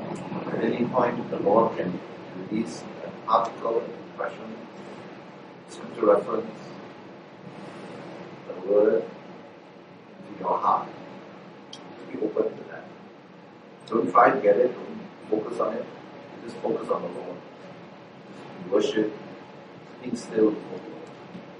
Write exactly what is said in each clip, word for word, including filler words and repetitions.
At any point, the Lord can release an article, an impression, scripture reference, a word into your heart. Be open to that. Don't try to get it. Don't focus on it. Just focus on the Lord. Just worship. Being still before the Lord.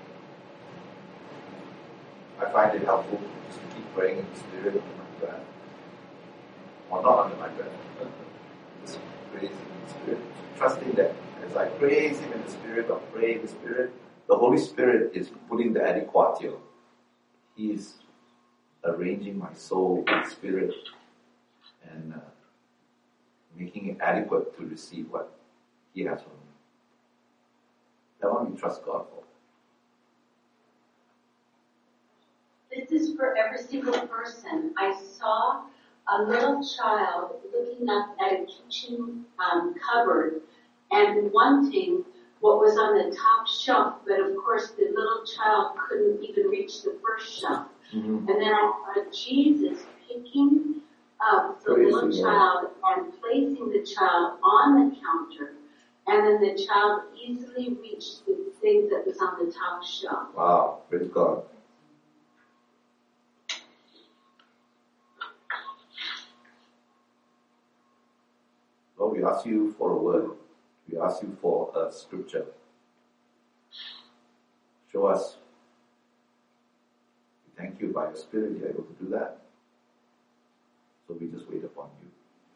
I find it helpful just to keep praying in the Spirit under my breath. Or not under my breath. Just praise in the Spirit. Trusting that as I praise Him in the Spirit or pray in the Spirit, the Holy Spirit is putting the adequatio. He is arranging my soul and spirit and uh, making it adequate to receive what He has for me. That one we trust God for. This is for every single person. I saw a little child looking up at a kitchen um, cupboard and wanting what was on the top shelf, but of course the little child couldn't even reach the first shelf. Mm-hmm. And then I saw Jesus picking up the Praise little the child and placing the child on the counter, and then the child easily reached the thing that was on the top shelf. Wow, praise God. Lord, we ask you for a word. We ask you for a scripture. Show us. We thank you by your Spirit you're able to do that. So we just wait upon you.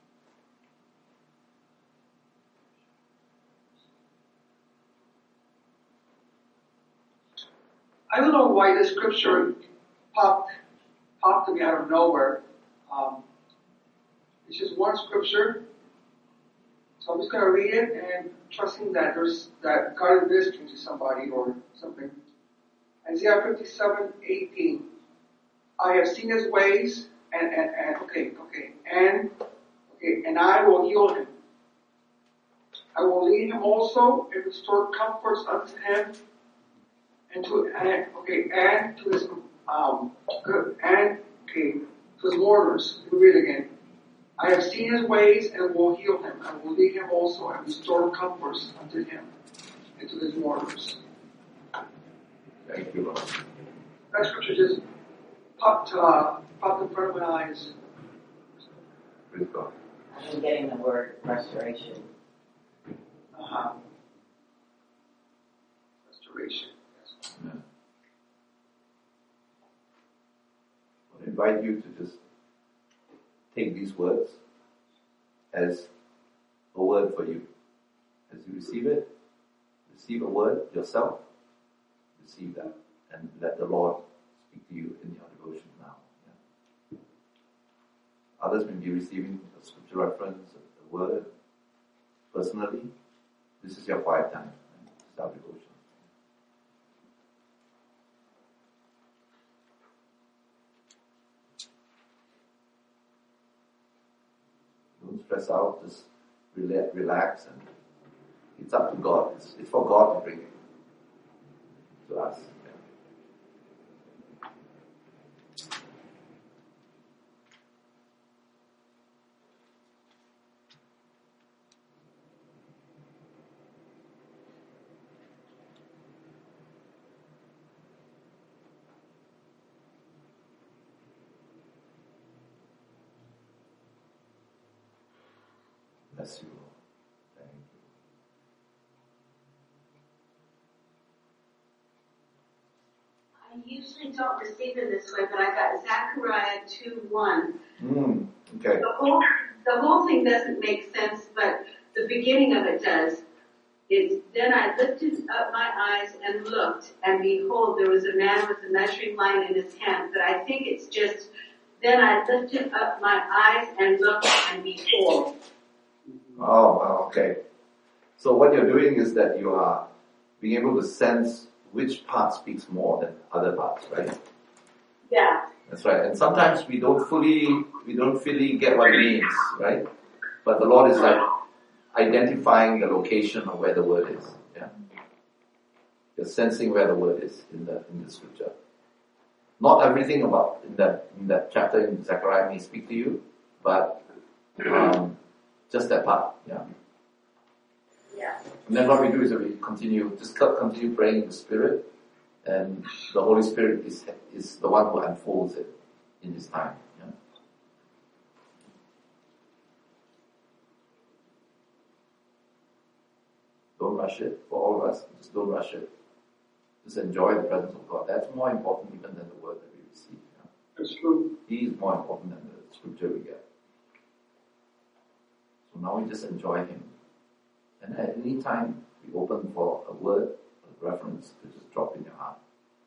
I don't know why this scripture popped popped to me out of nowhere. Um, it's just one scripture. So I'm just going to read it and trusting that there's that God is ministering to somebody or something. Isaiah fifty-seven eighteen. I have seen His ways and and and okay okay and okay and I will heal him. I will lead him also and restore comforts unto him and to and okay and to his um and okay to his mourners. Let me read it again. I have seen His ways and will heal him. I will lead him also and restore comforts unto him and to his mourners. Thank you, Lord. That scripture just popped, uh, popped in front of my eyes. Praise God. I'm getting the word restoration. Uh-huh. Restoration. Yes. Amen. I invite you to just take these words as a word for you. As you receive it, receive a word yourself, receive that, and let the Lord speak to you in your devotion now. Yeah. Others may be receiving a scripture reference, a word, personally. This is your quiet time. This is our devotion. Don't stress out, just relax, and it's up to God. It's, it's for God to bring it to us. Bless you, Lord. Thank you. I usually don't receive it this way, but I got Zechariah two one. Mm, okay. The whole, the whole thing doesn't make sense, but the beginning of it does. It's, then I lifted up my eyes and looked, and behold, there was a man with a measuring line in his hand. But I think it's just, then I lifted up my eyes and looked, and behold. Oh, okay. So what you're doing is that you are being able to sense which part speaks more than other parts, right? Yeah. That's right. And sometimes we don't fully, we don't fully get what it means, right? But the Lord is like identifying the location of where the word is. Yeah. You're sensing where the word is in the in the scripture. Not everything about in that in that chapter in Zechariah may speak to you, but um, just that part, yeah. Yeah. And then what we do is that we continue, just continue praying in the Spirit, and the Holy Spirit is is the one who unfolds it in His time. Yeah? Don't rush it. For all of us, just don't rush it. Just enjoy the presence of God. That's more important even than the word that we receive. Yeah? That's true. He is more important than the scripture we get. So now we just enjoy Him. And at any time, we open for a word, a reference to just drop in your heart.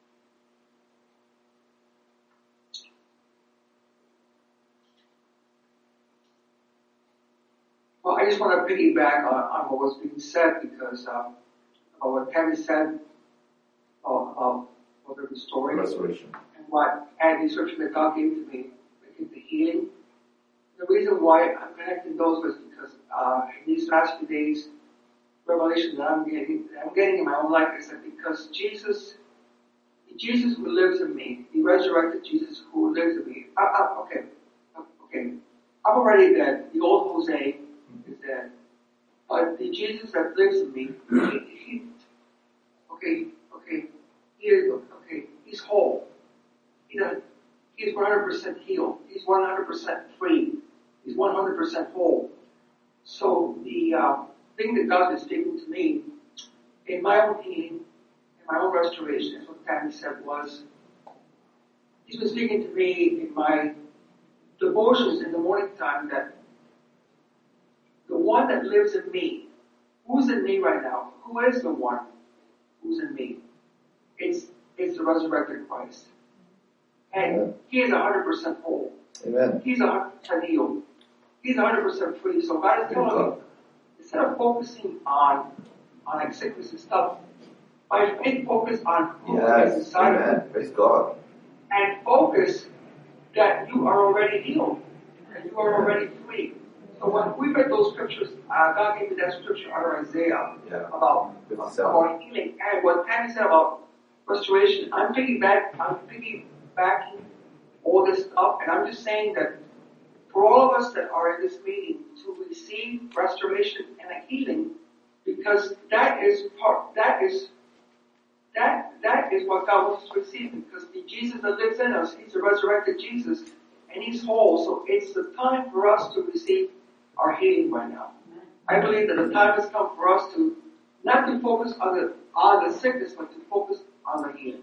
Well, I just want to piggyback on, on what was being said because um, about what Tammy said about, about what the restoring Restoration. and what and the scripture that God gave to me, making the healing. The reason why I'm connecting those was because uh, in these last few days, revelation that I'm getting, I'm getting in my own life is that because Jesus, Jesus who lives in me, the resurrected Jesus who lives in me. I, I, okay, okay, I'm already dead. The old Jose is dead, but the Jesus that lives in me, he, he okay, okay, he is okay. He's whole. He doesn't. He's one hundred percent healed. He's one hundred percent free. He's one hundred percent whole. So the uh, thing that God is speaking to me in my own healing, in my own restoration, as what Tammy said was, He's been speaking to me in my devotions in the morning time that the one that lives in me, who's in me right now? Who is the one who's in me? It's it's the resurrected Christ. And Amen. He is one hundred percent whole. Amen. He's one hundred percent healed. He's one hundred percent free. So God is telling me, instead of focusing on on like sickness and stuff, my faith focus on who is Yes. inside of Amen. you. Praise God. And focus that you are already healed and you are already free. So when we read those scriptures, uh, God gave me that scripture out of Isaiah Yeah. about, fifty-seven. about healing. And what Tammy said about restoration, I'm piggyback, I'm piggybacking all this stuff, and I'm just saying that for all of us that are in this meeting to receive restoration and a healing, because that is part, that is, that, that is what God wants us to receive, because the Jesus that lives in us, He's the resurrected Jesus, and He's whole, so it's the time for us to receive our healing right now. I believe that the time has come for us to not to focus on the, on the sickness, but to focus on the healing.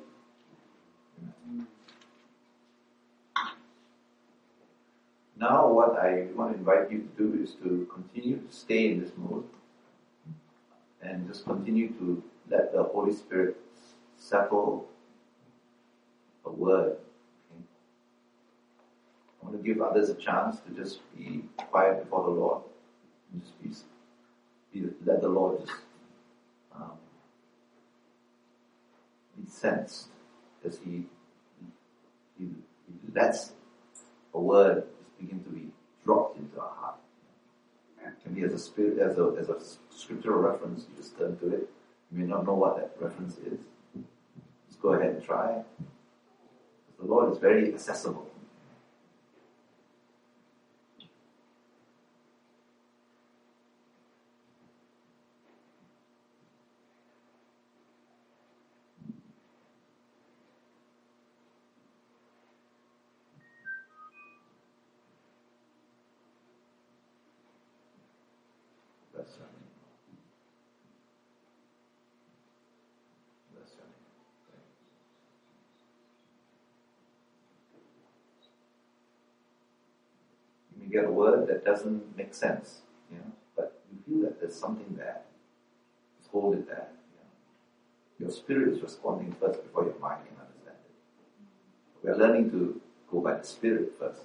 Now what I want to invite you to do is to continue to stay in this mode and just continue to let the Holy Spirit settle a word. Okay? I want to give others a chance to just be quiet before the Lord and just be, be let the Lord just um, be sensed as He, he, he lets a word begin to be dropped into our heart. It can be as a spirit, as a as a scriptural reference. You just turn to it. You may not know what that reference is. Just go ahead and try. The Lord is very accessible. Bless your name. Bless your name. You may get a word that doesn't make sense, you know, but you feel that there's something there. Just hold it there. You know. Your spirit is responding first before your mind can understand it. We are learning to go by the Spirit first.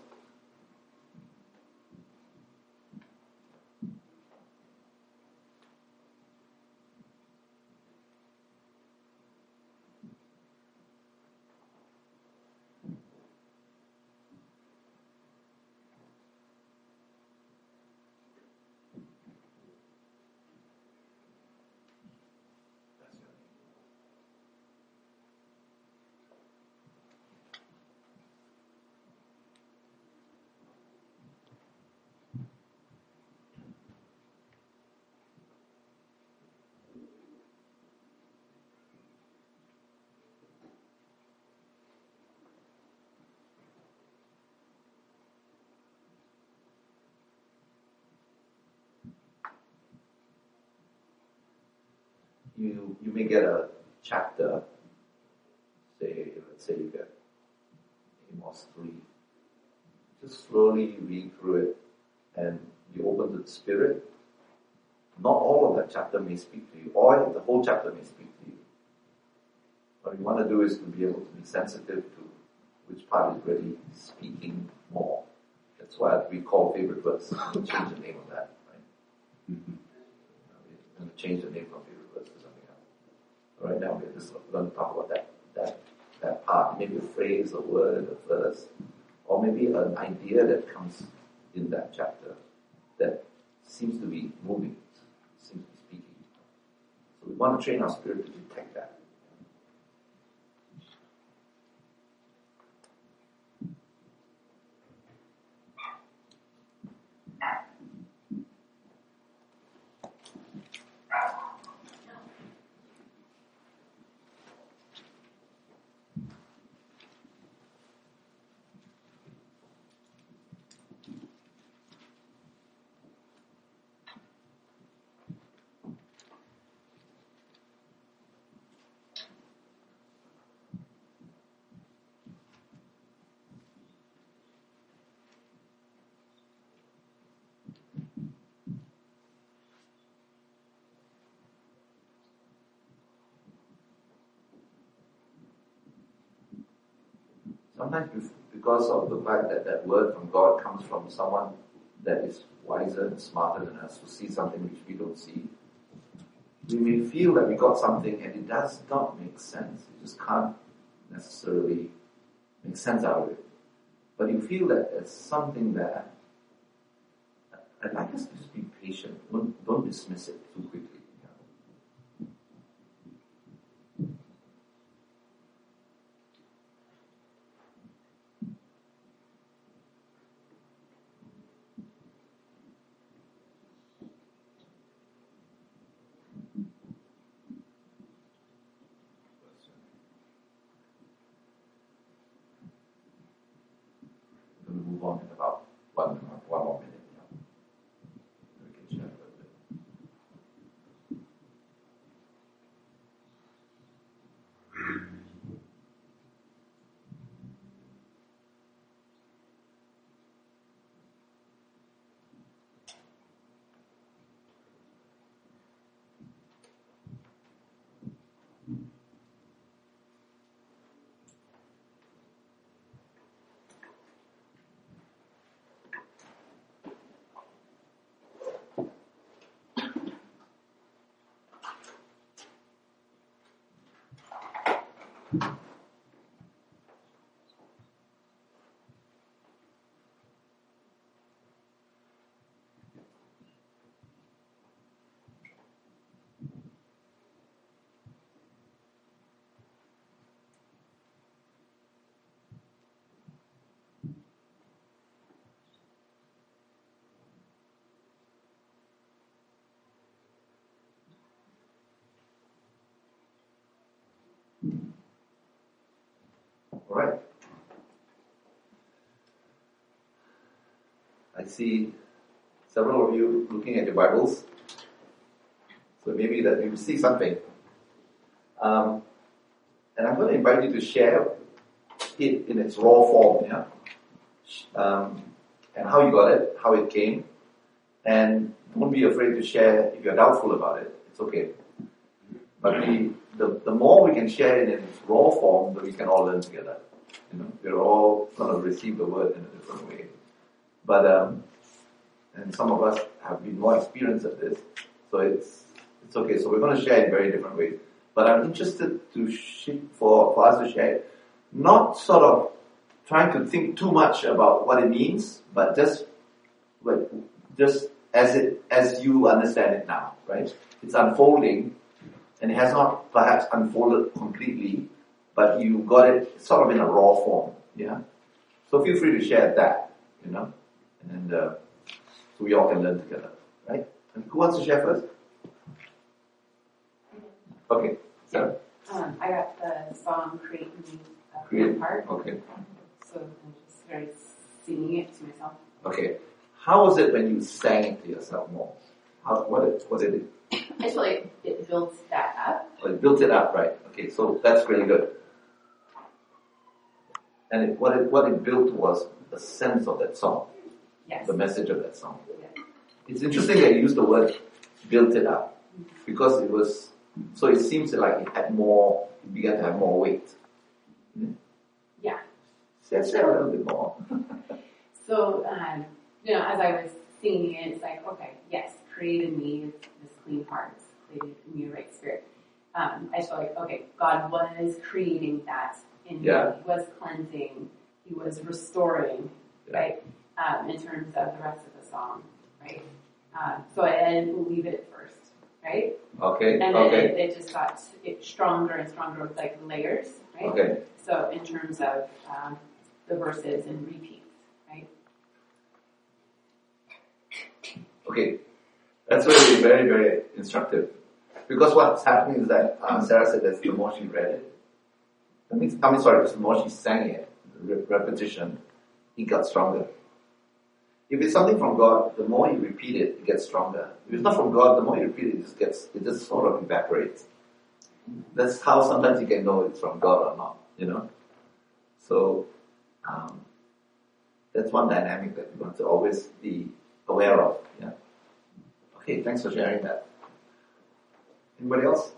you, you may get a chapter, say, let's say you get Amos three. Just slowly read through it and you open to the Spirit. Not all of that chapter may speak to you, or the whole chapter may speak to you. What you want to do is to be able to be sensitive to which part is really speaking more. That's why we call favorite verse. We'll change the name of that, right? Mm-hmm. We're going to change the name from favorite verse to something else. Right now we're just going to talk about that, that, that part, maybe a phrase, a word, a verse, or maybe an idea that comes in that chapter that seems to be moving, seems to be speaking. So we want to train our spirit to detect that. Sometimes because of the fact that that word from God comes from someone that is wiser and smarter than us, who sees something which we don't see, we may feel that we got something and it does not make sense. You just can't necessarily make sense out of it. But you feel that there's something there. I'd like us to just be patient. Don't, don't dismiss it too quickly. Move on in about one, one more minute. Yeah. We can share a little bit. All right. I see several of you looking at your Bibles. So maybe that you see something. Um, and I'm going to invite you to share it in its raw form, yeah? Um, and how you got it, how it came. And don't be afraid to share if you're doubtful about it. It's okay. But the, the, the more we can share it in its raw form, the we can all learn together. You know, we're all going to receive the word in a different way. But, um, and some of us have been more experienced at this, so it's, it's okay. So we're going to share in very different ways. But I'm interested to sh- for, for us to share it, not sort of trying to think too much about what it means, but just, like, just as it, as you understand it now, right? It's unfolding, and it has not perhaps unfolded completely, but you got it sort of in a raw form, yeah? So feel free to share that, you know? And uh, so we all can learn together, right? And who wants to share first? Okay, Sarah. Um, I got the song Create Me uh, Create, part. okay. So I'm just started singing it to myself. Okay. How was it when you sang it to yourself more? How, what, it, what did it, I feel like it builds that up. oh, it built it up, right? Okay, so that's really good. And it, what it, what it built was the sense of that song, Yes. the message of that song. Yes. It's interesting that you use the word built it up because it was, so it seems like it had more, it began to have more weight. Yeah. Say say a little bit more. So, um, you know, as I was singing it, it's like, okay, yes, create in me this clean heart, created in me a right spirit. Um, I feel like, okay, God was creating that in Yeah. me. He was cleansing. He was restoring, Yeah. right? Um, in terms of the rest of the song, right? Um, so I didn't leave it at first, right? Okay, And then okay, it, it just got it stronger and stronger with like layers, right? okay. So in terms of um, the verses and repeats, right? Okay. That's really very, very instructive. Because what's happening is that uh, Sarah said that the more she read it, that means, I mean, sorry, the more she sang it, the re- repetition, it got stronger. If it's something from God, the more you repeat it, it gets stronger. If it's not from God, the more you repeat it, it just gets, it just sort of evaporates. That's how sometimes you can know it's from God or not, you know? So, um, that's one dynamic that we want to always be aware of, yeah. Okay, thanks for sharing that. Anybody else?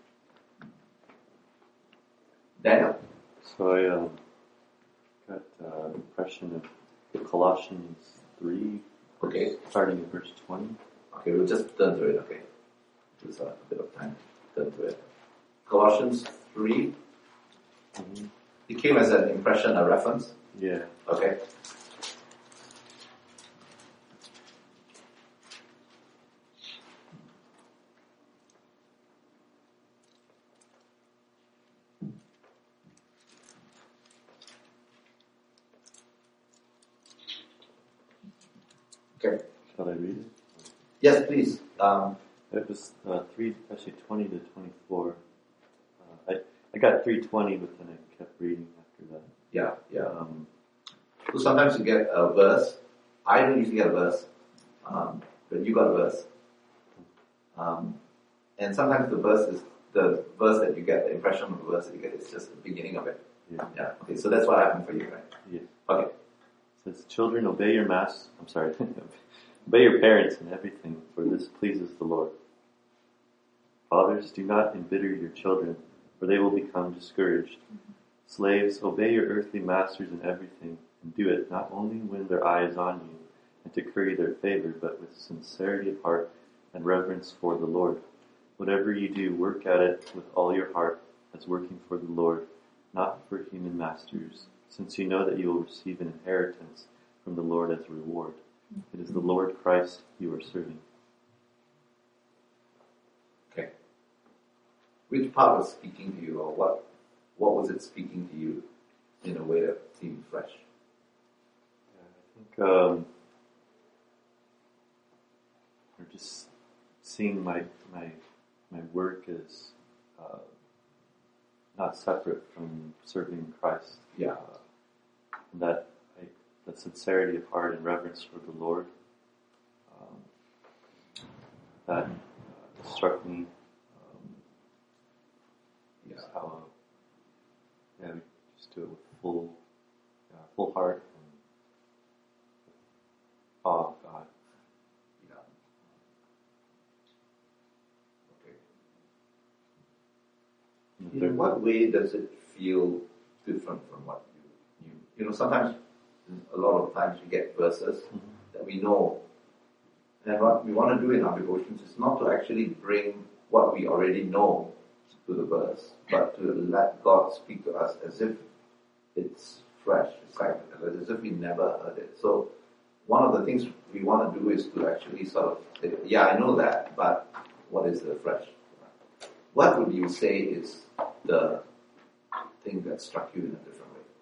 Daniel? So I um, got uh, an impression of Colossians three, Okay. starting at verse twenty. Okay, we'll just turn to it, okay. There's a bit of time to turn to it. Colossians three. Mm-hmm. It came as an impression, a reference. Yeah. Okay. Okay. Shall I read it? Yes, please. Um, It was uh, three, actually twenty to twenty-four. Uh, I I got three twenty, but then I kept reading after that. yeah, yeah. Um, So sometimes you get a verse. I don't usually get a verse, um, but you got a verse. Um, and sometimes the verse is the verse that you get, the impression of the verse that you get is just the beginning of it. yeah. Yeah. Okay. So that's what happened for you, right? Yes. Okay. It says, "Children, obey your mas. I'm sorry. Obey your parents in everything, for this pleases the Lord. Fathers, do not embitter your children, for they will become discouraged. Slaves, obey your earthly masters in everything, and do it not only when their eye is on you, and to curry their favor, but with sincerity of heart and reverence for the Lord. Whatever you do, work at it with all your heart, as working for the Lord, not for human masters, since you know that you will receive an inheritance from the Lord as a reward. It is the Lord Christ you are serving." Okay. Which part was speaking to you, or what? What was it speaking to you in a way that seemed fresh? I think um, or just seeing my my my work as uh, not separate from serving Christ. Yeah. Uh, and that I, the sincerity of heart and reverence for the Lord. Um, that uh, struck me. Um, Yeah. is how uh, yeah, we just do it with full uh, full heart and awe of God. Yeah. Okay. And In there- what way does it feel different from what you knew? You know, sometimes, a lot of times we get verses Mhm. that we know. And what we want to do in our devotions is not to actually bring what we already know to the verse, but to let God speak to us as if it's fresh. It's like as if we never heard it. So one of the things we want to do is to actually sort of say, yeah, I know that, but what is the fresh? What would you say is the thing that struck you in a different way?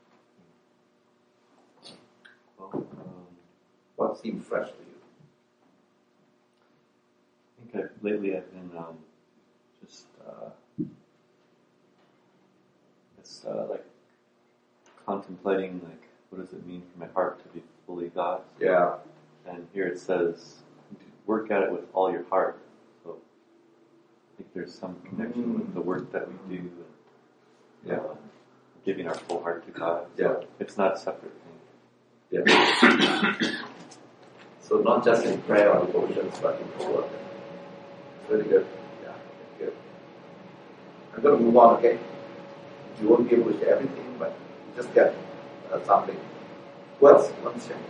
well, um, What seemed fresh to you? I think I've, lately I've been um, just uh, it's uh, like contemplating like what does it mean for my heart to be fully God's. Yeah. And here it says, work at it with all your heart. So I think there's some connection Mm. with the work that we do and Yeah. uh, giving our full heart to God. Yeah. So it's not a separate thing. Yeah. So not just in prayer or devotions, but in work. Very good. Yeah, good. I'm going to move on, okay? You won't be able to share everything, but you just get uh, something. Who else wants to share?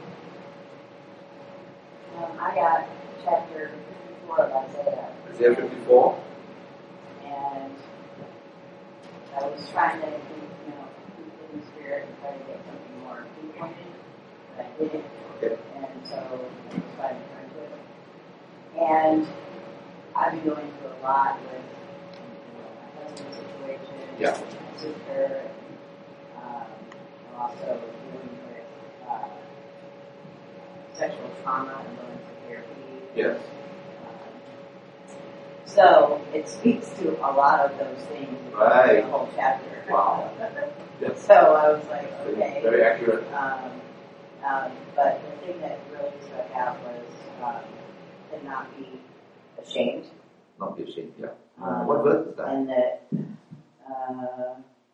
Um, I got chapter fifty-four of Isaiah, Isaiah fifty-four. and I was trying to, you know, keep in the spirit and try to get something more pinpointed, but I didn't. Okay. And so I just tried to turn to it. And I've been going through a lot with, you know, my husband's situation, Yeah. my sister, um, I'm also dealing with uh, sexual trauma and going through therapy. Yes. Um, so it speaks to a lot of those things in Right. the whole chapter. Wow. Yes. So I was like, okay. Very accurate. Um, um, but the thing that really stuck out was um, to not be ashamed. Not be ashamed, yeah. Um, What verse is that? And that uh,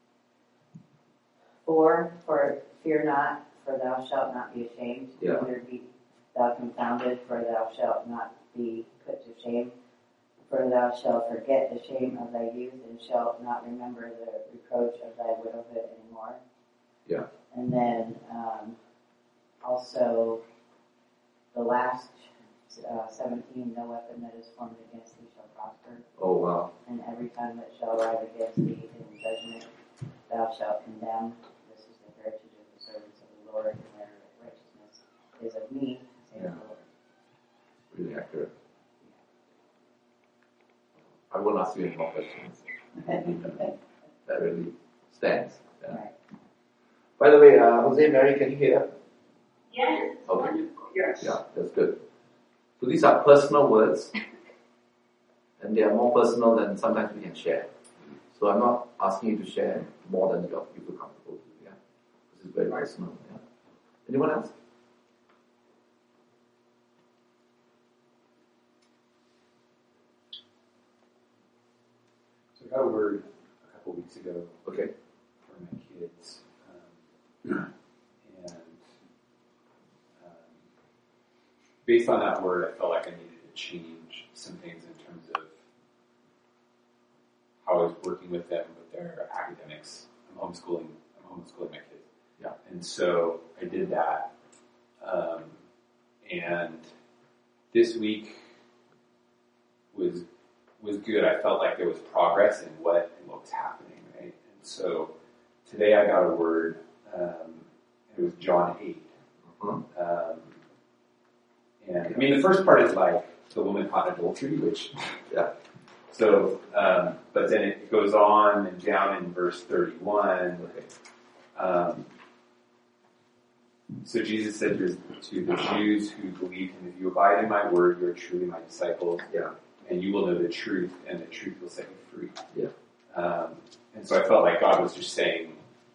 four, for fear not, for thou shalt not be ashamed. Yeah. Neither be thou confounded, for thou shalt not be put to shame. For thou shalt forget the shame of thy youth, and shalt not remember the reproach of thy widowhood anymore. Yeah. And then um, also the last uh, seventeen, no weapon that is formed against thee shall prosper, Oh, wow. and every tongue that shall rise against thee in judgment thou shalt condemn. This is the heritage of the servants of the Lord, and their righteousness is of me, saith Yeah. the Lord. Really accurate. I won't ask you any more questions. That really stands. Yeah. Right. By the way, uh, Jose, Mary, can you hear? Yes, Okay. wonderful. Yes. Yeah, that's good. So these are personal words, and they are more personal than sometimes we can share. So I'm not asking you to share more than you feel comfortable to. Yeah, this is very personal. Yeah. Anyone else? So I got a word a couple weeks ago Okay. for my kids, um, and um, based on that word, I felt like I needed to change some things in terms of how I was working with them with their academics. I'm homeschooling. I'm homeschooling my kids. Yeah. And so I did that, um, and this week was was good. I felt like there was progress in what in what was happening, right? And so today I got a word. Um, it was John eight. Mhm. Um, and I mean, the first part is like the woman caught in adultery, which Yeah. so, um, but then it goes on and down in verse thirty-one. Okay. Um, so Jesus said to, to the Jews who believed him, "If you abide in my word, you are truly my disciples, Yeah. and you will know the truth, and the truth will set you free." Yeah. Um, and so I felt like God was just saying,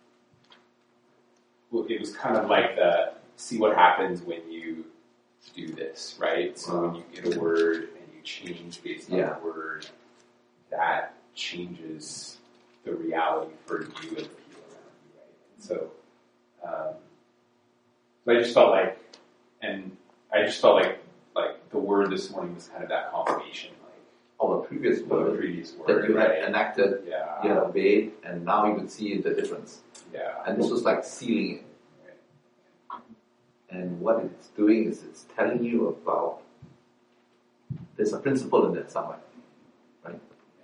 well, it was kind of like the, see what happens when you do this, right? So when you get a word and you change based on Yeah. the word, that changes the reality for you and the people around you, right? And so, um, so I just felt like, and I just felt like, like the word this morning was kind of that confirmation, like Or the previous the word previous word, that you had right? enacted, Yeah, you had obeyed, and now you could see the difference. yeah, And this was like sealing it. And what it's doing is it's telling you about, there's a principle in that somewhere, right?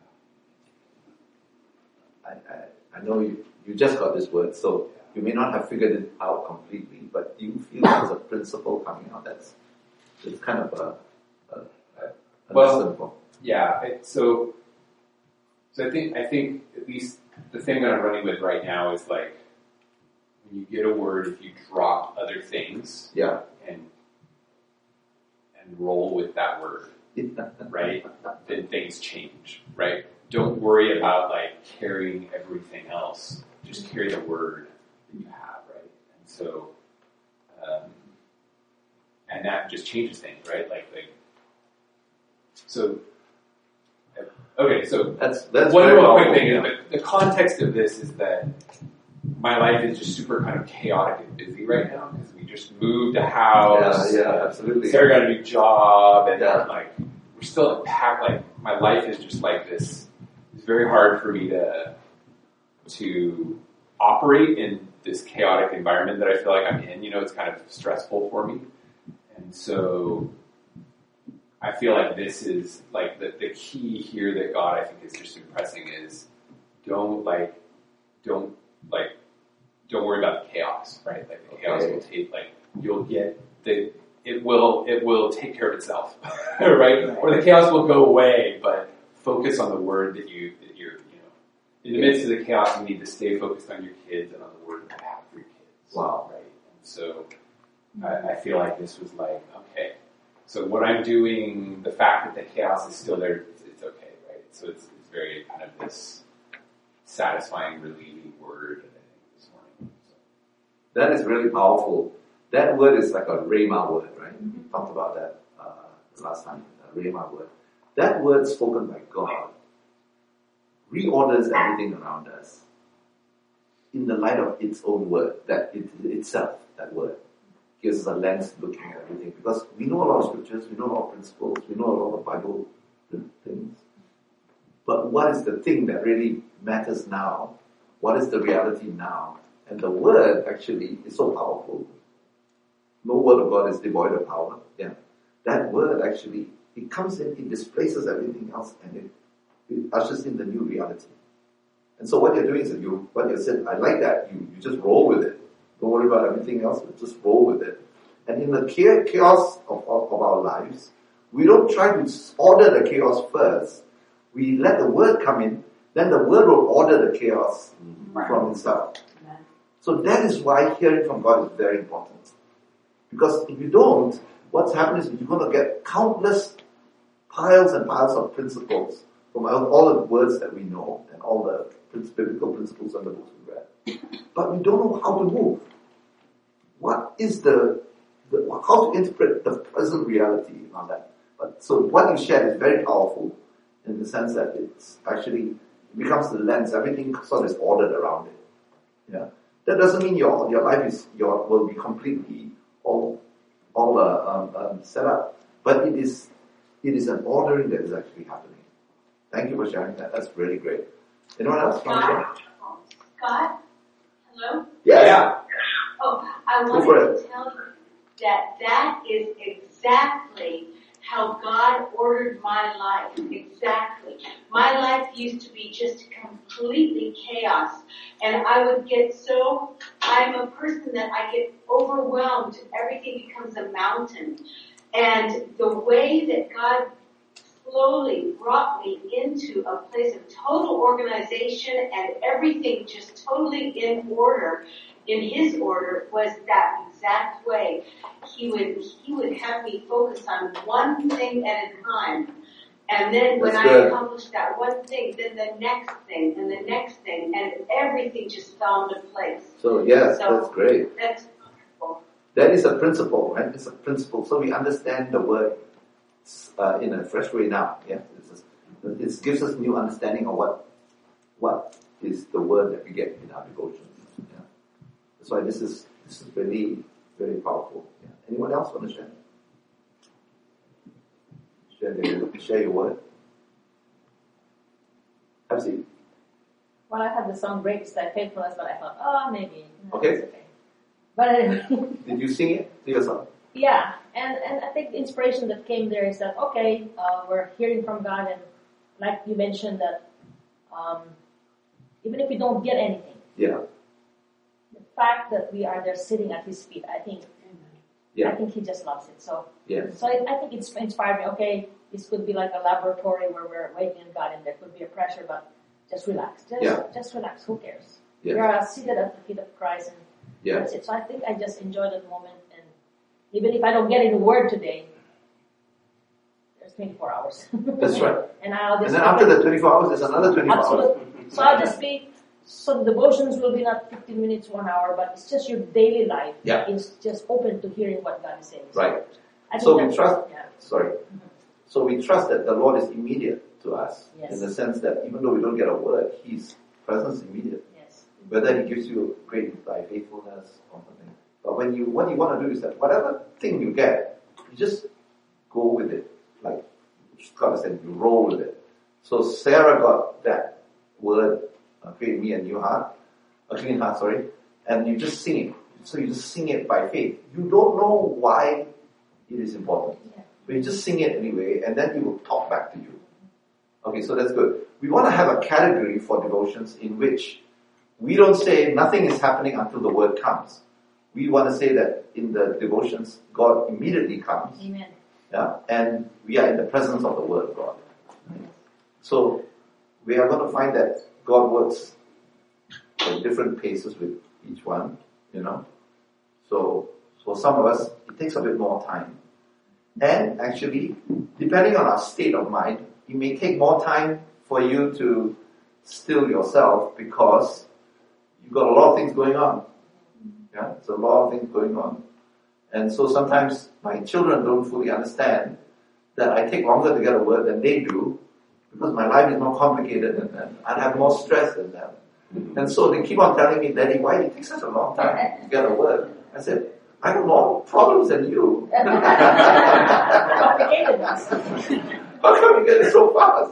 I, I, I know you, you just got this word, so you may not have figured it out completely, but you feel there's a principle coming out that's, it's kind of a, a, a, a Well, lesson for. yeah. It, so, so I think I think at least the thing that I'm running with right now is like when you get a word, if you drop other things Yeah. and and roll with that word, right? Then things change, right? Don't worry about like carrying everything else. Just carry the word that you have, right? And so, um, and that just changes things, right? Like, like So, okay, so That's that's one very real quick powerful, thing yeah. is the, the context of this is that my life is just super kind of chaotic and busy right now because we just moved a house. Yeah, yeah, absolutely. Sarah got a new job, and Yeah. like we're still packed. Like my life is just like this. It's very hard for me to to operate in this chaotic environment that I feel like I'm in. You know, it's kind of stressful for me, and so I feel like this is like the the key here that God I think is just impressing is don't like don't like don't worry about the chaos, right? Like the chaos Okay. will take like you'll get the it will it will take care of itself, right? Or the chaos will go away, but focus on the word that you that you're you know in the midst of the chaos you need to stay focused on your kids and on the word that you have for your kids. Wow. Right? And so I, I feel like this was like, okay. So what I'm doing, the fact that the chaos is still there, it's, it's okay, right? So it's, it's very kind of this satisfying, relieving word I think this morning. So. That is really powerful. That word is like a rhema word, right? We talked about that uh, last time, a rhema word. That word spoken by God reorders everything around us in the light of its own word, that it itself, that word, gives us a lens looking at everything. Because we know a lot of scriptures, we know a lot of principles, we know a lot of Bible things. But what is the thing that really matters now? What is the reality now? And the word actually is so powerful. No word of God is devoid of power. Yeah. That word actually, it comes in, it displaces everything else and it, it ushers in the new reality. And so what you're doing is that you, what you said, I like that, you, you just roll with it. Don't worry about everything else, but just roll with it. And in the chaos of, of, of our lives, we don't try to order the chaos first. We let the word come in, then the word will order the chaos from itself. So that is why hearing from God is very important. Because if you don't, what's happening is you're going to get countless piles and piles of principles from all, all the words that we know and all the biblical principles and the books we read. But we don't know how to move. What is the, the how to interpret the present reality and all that. But so what you shared is very powerful in the sense that it's actually it becomes the lens. Everything sort of is ordered around it. Yeah. That doesn't mean your your life is your will be completely all all uh, um, um, set up, but it is it is an ordering that is actually happening. Thank you for sharing that. That's really great. Anyone else? Scott? Scott? Hello? Yes. Yeah. Oh, I Go for wanted to tell you that that is exactly how God ordered my life. Exactly. My life used to be just completely chaos. And I would get so, I'm a person that I get overwhelmed. Everything becomes a mountain. And the way that God slowly brought me into a place of total organization and everything just totally in order, in His order, was that exact way. He would, He would have me focus on one thing at a time. And then when That's I good. accomplished that one thing, then the next thing, and the next thing, and everything just fell into place. So yes, So- that's great. That's wonderful. That is a principle, right? It's a principle. So we understand the word uh, in a fresh way now. Yeah, this, is, this gives us new understanding of what what is the word that we get in our devotions. Yeah. That's why this is this is really very powerful. Yeah. Anyone else want to share? Share your, share your word. Absolutely. Well, I had the song Breaks Thy Faithfulness, but I thought, oh, maybe. No, Okay. it's okay. But anyway, Did you sing it to yourself? yeah, and, and I think the inspiration that came there is that, okay, uh, we're hearing from God, and like you mentioned that um, even if we don't get anything, Yeah. the fact that we are there sitting at His feet, I think, Yeah. I think He just loves it. So, Yes. so I, I think it's inspired me. Okay, this could be like a laboratory where we're waiting on God, and there could be a pressure, but just relax, just Yeah. just relax. Who cares? Yes. We are seated at the feet of Christ, and Yeah. that's it. So I think I just enjoy that moment, and even if I don't get any word today, there's twenty-four hours. That's right. And I'll just And then after the twenty-four hours, there's another twenty-four hours. absolutely. So I'll just be. So the devotions will be not fifteen minutes, one hour, but it's just your daily life. Yeah. Is just open to hearing what God is saying. So Right. I think So we that's- trust. Yeah. Sorry. So we trust that the Lord is immediate to us, Yes. in the sense that even though we don't get a word, His presence is immediate. Yes. Whether He gives you great reply, faithfulness, or something. But when you, what you want to do is that whatever thing you get, you just go with it. Like Scott said, you roll with it. So Sarah got that word, uh, create me a new heart, a clean heart, sorry, and you just sing it. So you just sing it by faith. You don't know why it is important. Yeah. But you just sing it anyway, and then He will talk back to you. Okay, so that's good. We want to have a category for devotions in which we don't say nothing is happening until the word comes. We want to say that in the devotions, God immediately comes. Amen. Yeah, and we are in the presence of the Word of God. So we are going to find that God works at different paces with each one, you know. So for some of us, it takes a bit more time. And actually, depending on our state of mind, it may take more time for you to still yourself because you've got a lot of things going on. Yeah, it's a lot of things going on. And so sometimes my children don't fully understand that I take longer to get a word than they do because my life is more complicated than them. I have more stress than them. And so they keep on telling me, Daddy, why did it take such a long time to get a word? I said, I have more problems than you. Complicated. How come you get it so fast?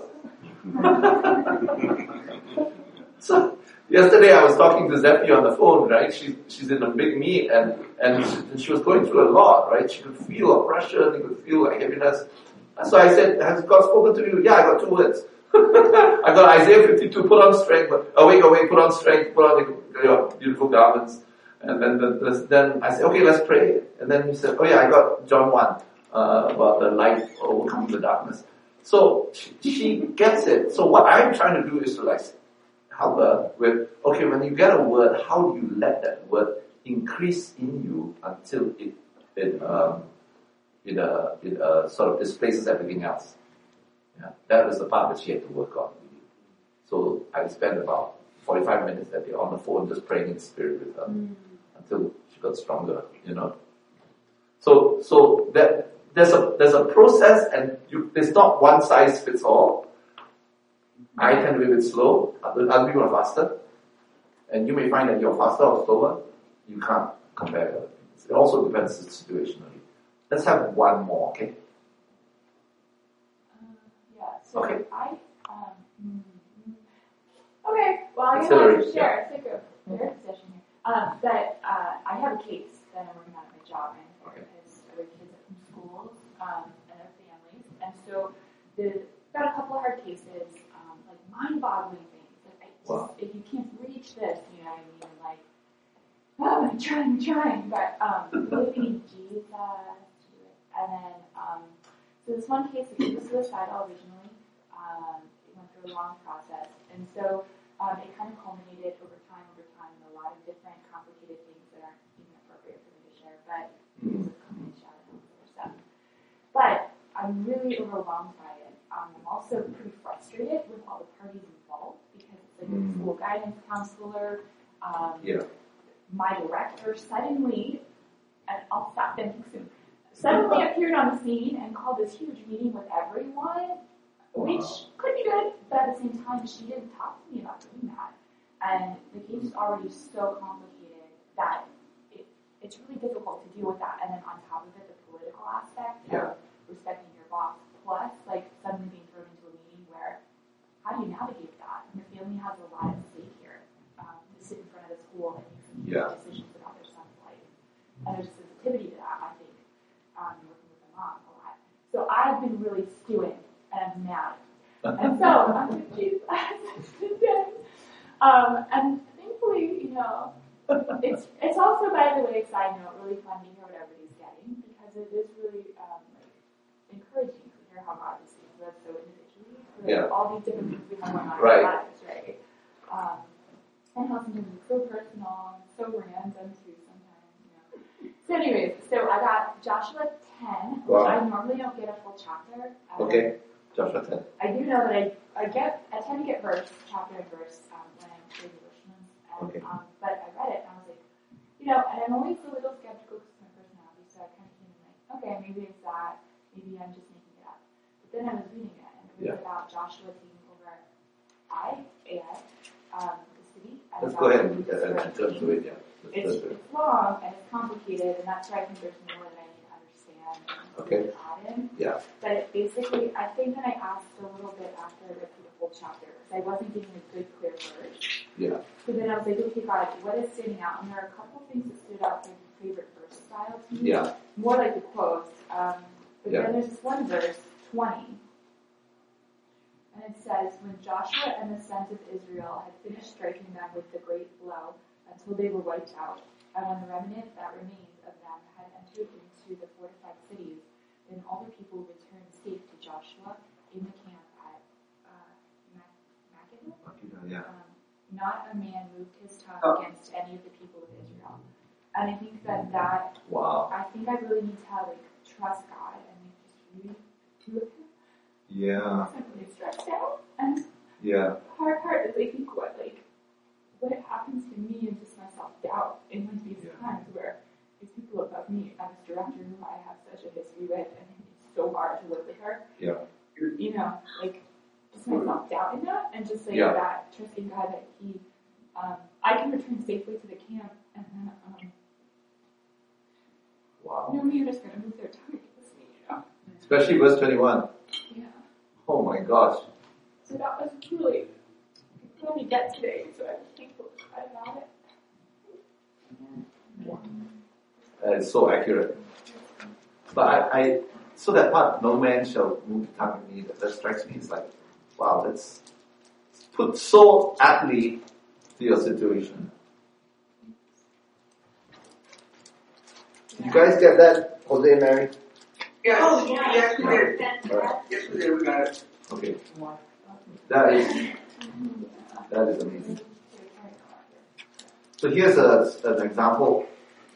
So yesterday I was talking to Zeppi on the phone, right? She, she's in a big meet and, and she, and she was going through a lot, right? She could feel oppression, she could feel like heaviness. So I said, has God spoken to you? Yeah, I got two words. I got Isaiah fifty-two, put on strength, but awake, awake, put on strength, put on your beautiful garments. And then, the, then I said, okay, let's pray. And then he said, oh yeah, I got John one, uh, about the light overcoming the darkness. So she, she gets it. So what I'm trying to do is to like help her with, okay, when you get a word, how do you let that word increase in you until it, it, um, it, uh, it, uh, sort of displaces everything else. Yeah, that was the part that she had to work on. So I spent about forty-five minutes that day on the phone just praying in spirit with her mm. until she got stronger, you know. So, so that, there's a, there's a process and you, it's not one size fits all. I tend to be a bit slow, other, other people are faster. And you may find that you're faster or slower. You can't compare it. It also depends situationally. Let's have one more, okay? So okay. I, um, okay, well, I'm going to share, take a fair position here. Um, but, uh, I have a case that I'm working on at my job, and okay. because other kids from schools, um, and their families. And so, the, got a couple of hard cases, um, like mind-boggling things. Like, I just, wow. if you can't reach this, you know what I mean? Like, oh, I'm trying, I'm trying, but, um, really being Jesus, and then, um, so this one case, the kid was suicidal originally. Um, it went through a long process, and so um, it kind of culminated over time, over time, in a lot of different complicated things that aren't even appropriate for me to share, but mm-hmm. confidentiality and other stuff. But I'm really overwhelmed by it. Um, I'm also pretty frustrated with all the parties involved because it's like mm-hmm. a school guidance counselor, um, yeah. my director suddenly, and I'll stop thinking soon, suddenly appeared on the scene and called this huge meeting with everyone. Which could be good, but at the same time, she didn't talk to me about doing that. And the case is already so complicated that it, it's really difficult to deal with that. And then on top of it, the political aspect yeah. of respecting your boss, plus like suddenly being thrown into a meeting where how do you navigate that? And the family has a lot at stake here um, to sit in front of the school and make some yeah. decisions about their son's life. And there's a sensitivity to that, I think, um, working with the mom a lot. So I've been really stewing. And I'm mad. And so I'm with Jesus today. Um, and thankfully, you know, it's it's also, by the way, side note, really fun to hear what everybody's getting because it is really um, like, encouraging to hear how God is speaking to us so individually. Like, yeah. all these different things we have going on right. in our lives, right? Um, and how sometimes it's so personal, so random too sometimes, you know. So anyways, so I got Joshua ten, which wow. I normally don't get a full chapter. Um, okay. Joshua ten. I do know that I, I get, I tend to get verse, chapter and verse, um, when I'm doing devotionals. And, okay. um, but I read it and I was like, you know, and I'm always a little skeptical because of my personality, so I kind of came in like, okay, maybe it's that, maybe I'm just making it up. But then I was reading it, and it was Yeah. about Joshua taking over Ai, Ai, um, the city. And Let's about go ahead the and, and, and turn to it, yeah. Let's It's, turn to it. it's long and it's complicated, and that's why I think there's more that I need to understand and Okay. add in. Yeah. But it basically, I think that I asked a little bit after I read through the whole chapter, because I wasn't getting a good, clear verse. Yeah. So then I was like, okay, God, what is standing out? And there are a couple of things that stood out from favorite verse style to me. Yeah. More like the quotes. Um, but Yeah. then there's this one verse, twenty. And it says, when Joshua and the sons of Israel had finished striking them with the great blow until they were wiped out, and when the remnant that remained of them had entered into the fortified cities, then all the people returned safe to Joshua in the camp at uh, Maccadah. Maccadah, yeah. Um, not a man moved his tongue Oh. against any of the people of Israel. And I think that that, Wow. I think I really need to like trust God and like, just really do it. Yeah. I'm really stressed out. And Yeah. the hard part is I think what like what happens to me and just my self doubt in like these Yeah. times where these people above me as director who I have such a history with and it's so hard to work with her. Yeah. You know, like just my self doubt in that and just like Yeah. that trusting God that he um I can return safely to the camp and then um Wow. no man is gonna move their tongue against me, you know. Especially verse twenty-one. Yeah. Oh my gosh. So that was really it put me dead today, so I'm thankful to God about it. That is so accurate. But I, I, so that part, no man shall move the tongue of me, that, that strikes me. It's like, wow, that's put so aptly to your situation. You guys get that, Jose and Mary? Yes, Oh, yeah. yes, we did. Alright. Yes, we did. We got it. Okay. That is, that is amazing. So here's a, an example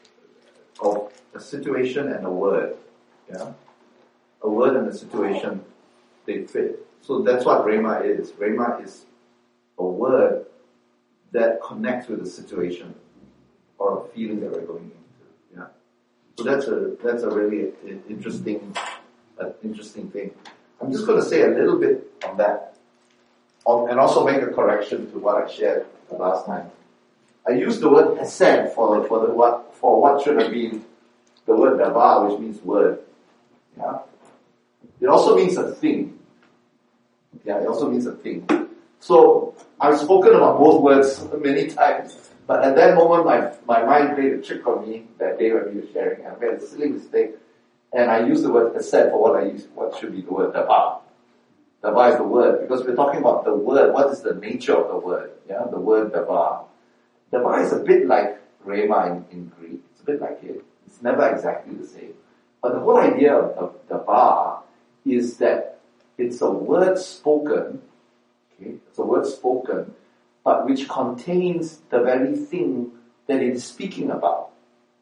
of a situation and a word. Yeah? A word and a situation, they fit. So that's what Rhema is. Rhema is a word that connects with the situation or a feeling that we're going into. Yeah. So that's a that's a really interesting uh, interesting thing. I'm just going to say a little bit on that, on, and also make a correction to what I shared the last time. I used the word hesed for for the what for what should have been the word davar, which means word. Yeah. It also means a thing. Yeah, it also means a thing. So I've spoken about both words many times, but at that moment my my mind played a trick on me that day when we were sharing, and I made a silly mistake. And I used the word hesed for what I used, what should be the word davar. Davar is the word, because we're talking about the word, what is the nature of the word? Yeah, the word davar. Davar is a bit like rhema in, in Greek. It's a bit like it. It's never exactly the same. But the whole idea of davar is that it's a word spoken, okay, it's a word spoken, but which contains the very thing that it is speaking about.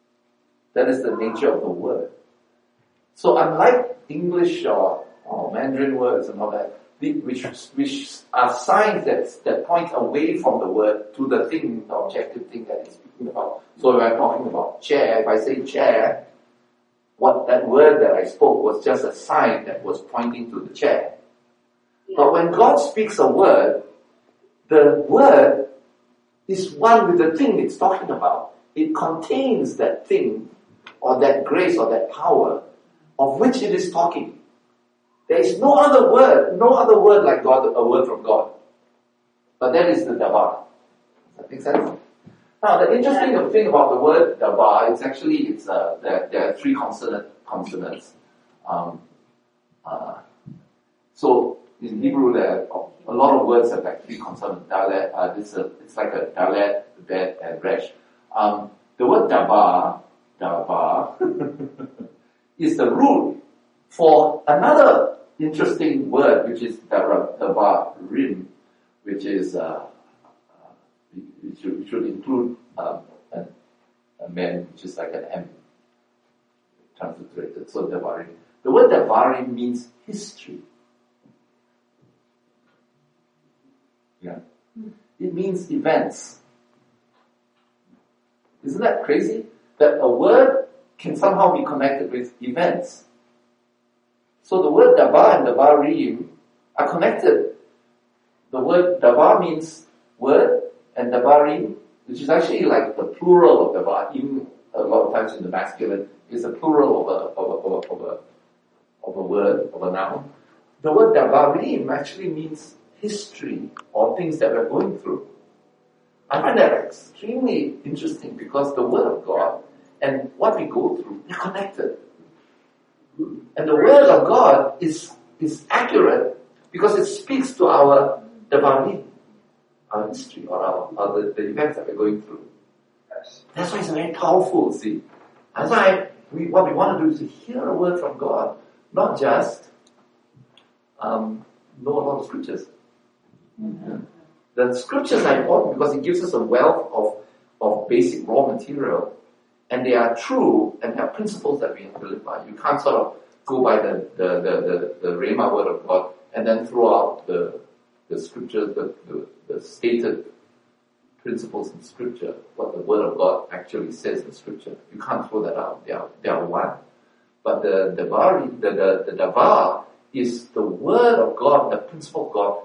That is the nature of the word. So unlike English or, or Mandarin words and all that, which which are signs that that point away from the word to the thing, the objective thing that it's speaking about. So if I'm talking about chair, if I say chair, what that word that I spoke was just a sign that was pointing to the chair. But when God speaks a word, the word is one with the thing it's talking about. It contains that thing, or that grace, or that power, of which it is talking. There is no other word, no other word like God, a word from God. But that is the davar. Does that make sense? Now, the interesting thing about the word davar, it's actually, it's uh, there, there are three consonant consonants. Um, uh, so in Hebrew, there are a lot of words have like three consonants. Dalet, uh, this uh, it's like a dalet, bet, and resh. Um, the word davar, davar, is the root for another interesting word, which is davarim, which is uh, uh, which, should, which should include um, a, a man, which is like an M transliterated. So davarim. The word davarim means history. Yeah, it means events. Isn't that crazy? That a word can somehow be connected with events. So the word dabar and dabarim are connected. The word dabar means word, and dabarim, which is actually like the plural of dabar, even a lot of times in the masculine, is a plural of a, of a, of a, of a, of a word, of a noun. The word dabarim actually means history or things that we're going through. I find that extremely interesting because the Word of God and what we go through, they're connected. And the Word of God is, is accurate because it speaks to our dabarim, our history or our, or the, the events that we're going through. That's why it's very powerful, see. That's why we, what we want to do is to hear a word from God, not just um, know a lot of scriptures. Mm-hmm. The scriptures are important because it gives us a wealth of, of basic raw material, and they are true and have principles that we have to live by. You can't sort of go by the, the, the, the, the Rhema word of God and then throw out the, the scriptures, the, the, the stated principles in scripture, what the word of God actually says in scripture. You can't throw that out. They are, they are one. But the, the, bar, the, the, the dabar is the word of God, the principle of God,